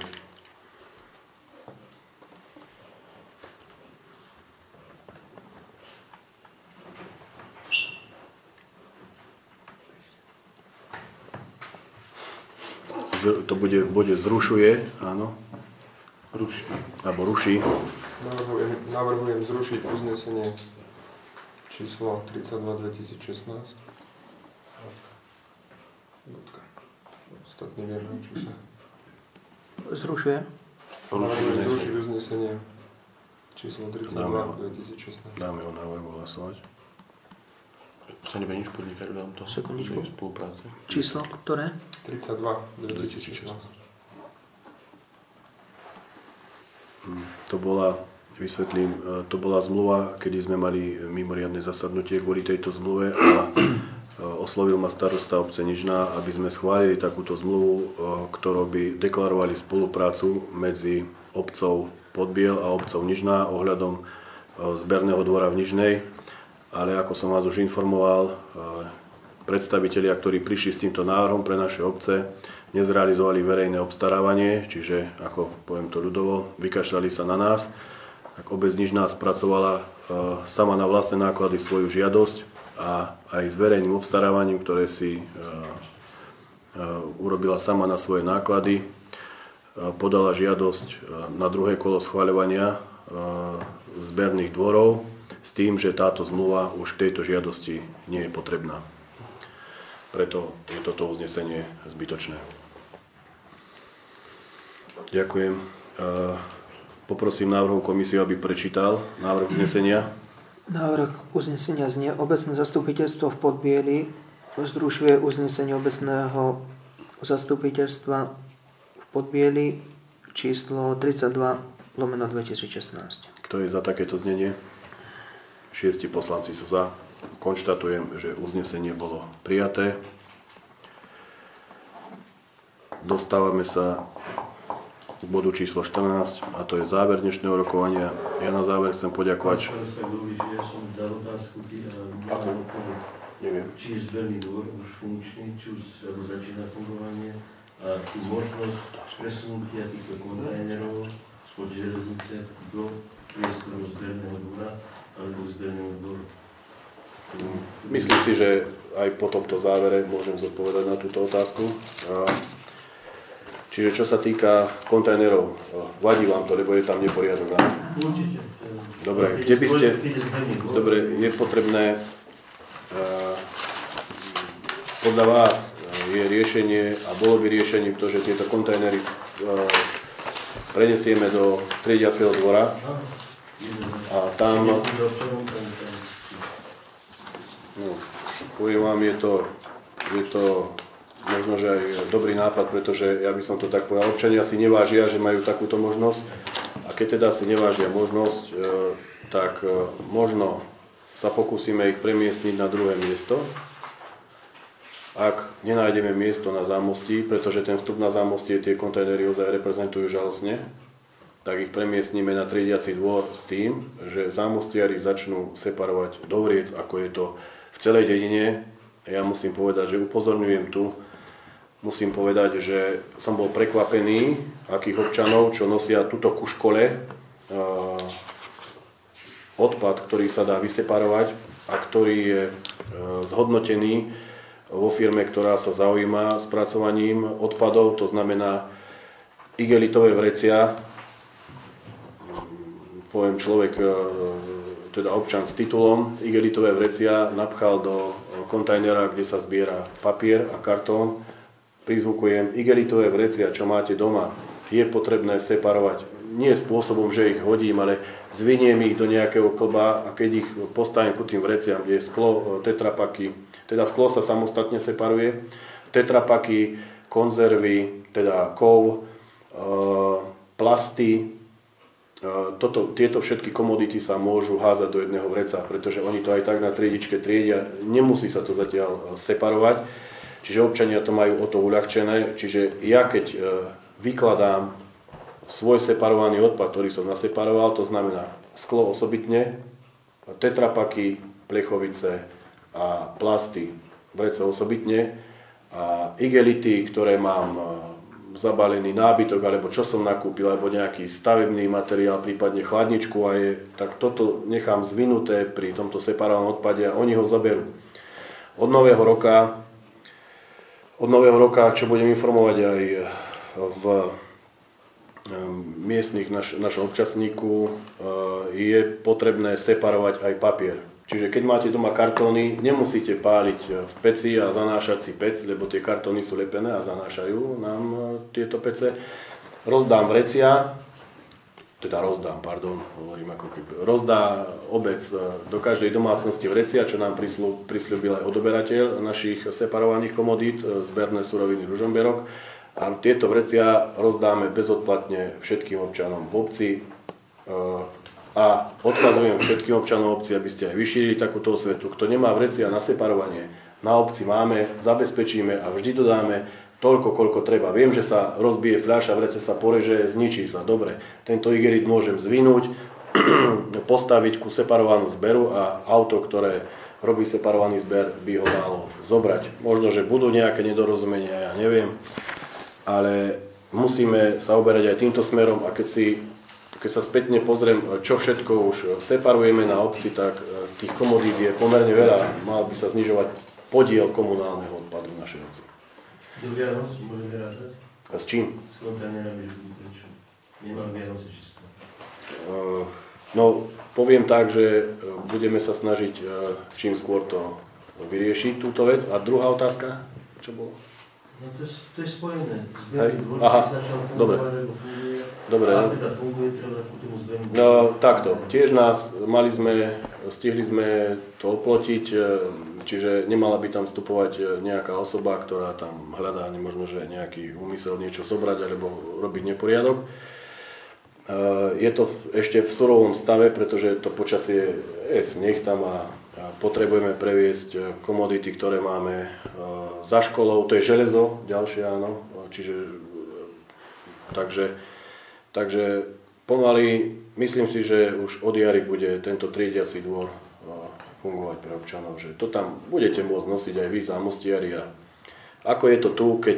to bude v bode zrušuje, áno. Ruší. Alebo ruší. Navrhujem, navrhujem zrušiť uznesenie číslo tridsaťdva dvetisícšestnásť. Ostatní viem, čo sa... Zrušuje? Navrhujem zrušiť uznesenie číslo tridsaťdva dvetisícšestnásť. Dáme ho návrhu hlasovať. Sa nebude nič podnikať, dám to. Sekundičku. Spolupráce. Číslo, ktoré? tridsaťdva dvetisícšestnásť. To bola, vysvetlím, to bola zmluva, kedy sme mali mimoriadne zasadnutie kvôli tejto zmluve a oslovil ma starosta obce Nižná, aby sme schválili takúto zmluvu, ktorou by deklarovali spoluprácu medzi obcov Podbiel a obcov Nižná ohľadom zberného dvora v Nižnej. Ale ako som vás už informoval, predstavitelia, ktorí prišli s týmto návrhom pre naše obce, nezrealizovali verejné obstarávanie, čiže, ako poviem to ľudovo, vykašľali sa na nás. Tak obec Nižná spracovala sama na vlastné náklady svoju žiadosť a aj s verejným obstarávaním, ktoré si urobila sama na svoje náklady, podala žiadosť na druhé kolo schvaľovania zberných dvorov s tým, že táto zmluva už v tejto žiadosti nie je potrebná. Preto je toto uznesenie zbytočné. Ďakujem. Poprosím návrhu komisiu, aby prečítal návrh uznesenia. Návrh uznesenia znie: Obecné zastupiteľstvo v Podbieli zrušuje uznesenie obecného zastupiteľstva v Podbieli číslo tridsaťdva lomeno dvetisícšestnásť. Kto je za takéto znenie? Šiesti poslanci sú za. Konštatujem, že uznesenie bolo prijaté. Dostávame sa k bodu číslo štrnásť, a to je záver dnešného rokovania. Ja na záver chcem poďakovať. Ja som dal otázku, Neviem. Či je zberný dvor už funkčný, či už začína fungovanie a či možnosť presunutia týchto kontajnerov spod železnice do priestoru zberného dvora alebo zberného dvoru. Myslím si, že aj po tomto závere môžem zodpovedať na túto otázku. Čiže čo sa týka kontajnerov, vadí vám to, lebo je tam neporiadok. Určite. Dobre, kde by ste... Dobre, je potrebné... Podľa vás je riešenie, a bolo by riešením to, že tieto kontajnery prenesieme do triediaceho dvora a tam... No, poviem vám, je to, je to možno, že aj dobrý nápad, pretože ja by som to tak povedal, občania si nevážia, že majú takúto možnosť, a keď teda si nevážia možnosť, tak možno sa pokúsime ich premiestniť na druhé miesto. Ak nenájdeme miesto na zámostí, pretože ten vstup na zámostie tie kontajnery ozaj reprezentujú žalostne, tak ich premiestnime na triediaci dvor s tým, že zámostiari začnú separovať dovriec, ako je to v celej dedine. Ja musím povedať, že upozorňujem tu, musím povedať, že som bol prekvapený, akých občanov, čo nosia tuto ku škole odpad, ktorý sa dá vyseparovať a ktorý je zhodnotený vo firme, ktorá sa zaujíma spracovaním odpadov, to znamená igelitové vrecia. Poviem človek, teda občan s titulom, igelitové vrecia napchal do kontajnera, kde sa zbiera papier a kartón. Prizvukujem, igelitové vrecia, čo máte doma, je potrebné separovať. Nie spôsobom, že ich hodím, ale zviniem ich do nejakého klba a keď ich postavím ku tým vreciam, kde je sklo, tetrapaky, teda sklo sa samostatne separuje, tetrapaky, konzervy, teda kov, plasty, Toto, tieto všetky komodity sa môžu házať do jedného vreca, pretože oni to aj tak na triedičke triedia, nemusí sa to zatiaľ separovať, čiže občania to majú o to uľahčené. Čiže ja keď vykladám svoj separovaný odpad, ktorý som naseparoval, to znamená sklo osobitne, tetrapaky, plechovice a plasty, vrece osobitne a igelity, ktoré mám zabalený nábytok, alebo čo som nakúpil, alebo nejaký stavebný materiál, prípadne chladničku a je, tak toto nechám zvinuté pri tomto separovanom odpade a oni ho zaberú. Od nového roka, od nového roka, čo budem informovať aj v miestnych naš, našom občasníku, je potrebné separovať aj papier. Čiže keď máte doma kartóny, nemusíte páliť v peci a zanášať si pec, lebo tie kartóny sú lepené a zanášajú nám tieto pece. Rozdám vrecia, teda rozdám, pardon, hovorím ako keby, rozdá obec do každej domácnosti vrecia, čo nám prisľúbil aj odoberateľ našich separovaných komodít, zberné suroviny Ružomberok. A tieto vrecia rozdáme bezodplatne všetkým občanom v obci. A odkazujem všetkým občanom obci, aby ste aj vyšírili takúto osvetu. Kto nemá vrecia na separovanie, na obci máme, zabezpečíme a vždy dodáme toľko, koľko treba. Viem, že sa rozbije fľaša, vrece sa poreže, zničí sa. Dobre, tento igerit môžem zvinúť, postaviť ku separovanú zberu a auto, ktoré robí separovaný zber, by ho malo zobrať. Možno, že budú nejaké nedorozumenia, ja neviem, ale musíme sa oberať aj týmto smerom a keď si Keď sa spätne pozriem, čo všetko už separujeme na obci, tak tých komodít je pomerne veľa. Mal by sa znižovať podiel komunálneho odpadu v našej obci. Do Vianoc môžeme rátať? A s čím? S kontajnerami župy, prečo? Nemám Vianoce čisto. Uh, no, poviem tak, že budeme sa snažiť uh, čím skôr to vyriešiť, túto vec. A druhá otázka, čo bolo? No to je, to je spojené. Hej, Zberný dvor, aha, začal fungovať, dobre. alebo funguje. Dobre. A teda funguje, treba ku tomu zbernú. No takto, tiež nás, mali sme, stihli sme to oplotiť, čiže nemala by tam vstupovať nejaká osoba, ktorá tam hľadá možno, že nejaký úmysel niečo zobrať alebo robiť neporiadok. Je to ešte v surovom stave, pretože to počasie je sneh tam a potrebujeme previesť komodity, ktoré máme za školou, to je železo, ďalšie áno, čiže takže, takže pomaly, myslím si, že už od jary bude tento triediaci dvor fungovať pre občanov, že to tam budete môcť nosiť aj vy, zámostiari. A ako je to tu, keď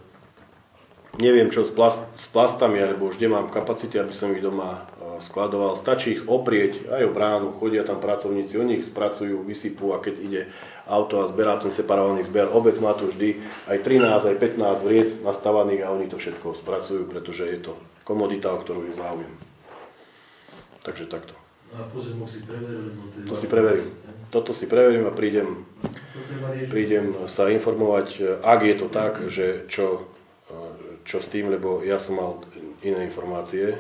neviem čo s, plast, s plastami, alebo už kde mám kapacity, aby som ich doma skladoval. Stačí ich oprieť aj o bránu, chodia tam pracovníci, oni ich spracujú, vysypú a keď ide auto a zberá ten separovaný zber, obec má tu vždy aj trinásť, aj pätnásť vriec nastavaných a oni to všetko spracujú, pretože je to komodita, o ktorú je záujem. Takže takto. A pozemok si preveril? To si preverím. Toto si preverím a prídem, prídem sa informovať, ak je to tak, že čo čo s tým, lebo ja som mal iné informácie,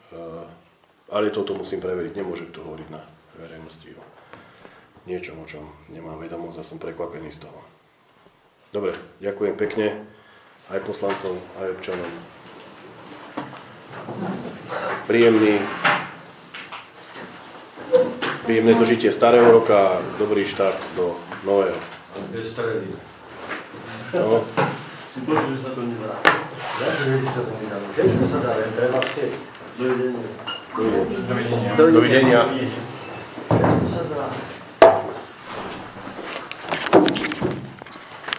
ale toto musím preveriť, nemôžem to hovoriť na verejnosti o niečom, o čom nemám vedomosť a som prekvapený z toho. Dobre, ďakujem pekne aj poslancom, aj občanom. Príjemný, príjemné dožitie starého roka a dobrý štart do nového. Bez stredy. No. Si počul, že sa to nedá. Ďakujem, že sa to nedá. Všetko sa dá, len treba chcieť. Dovidenia. Dovidenia. Dovidenia. Dovidenia. Všetko sa dá.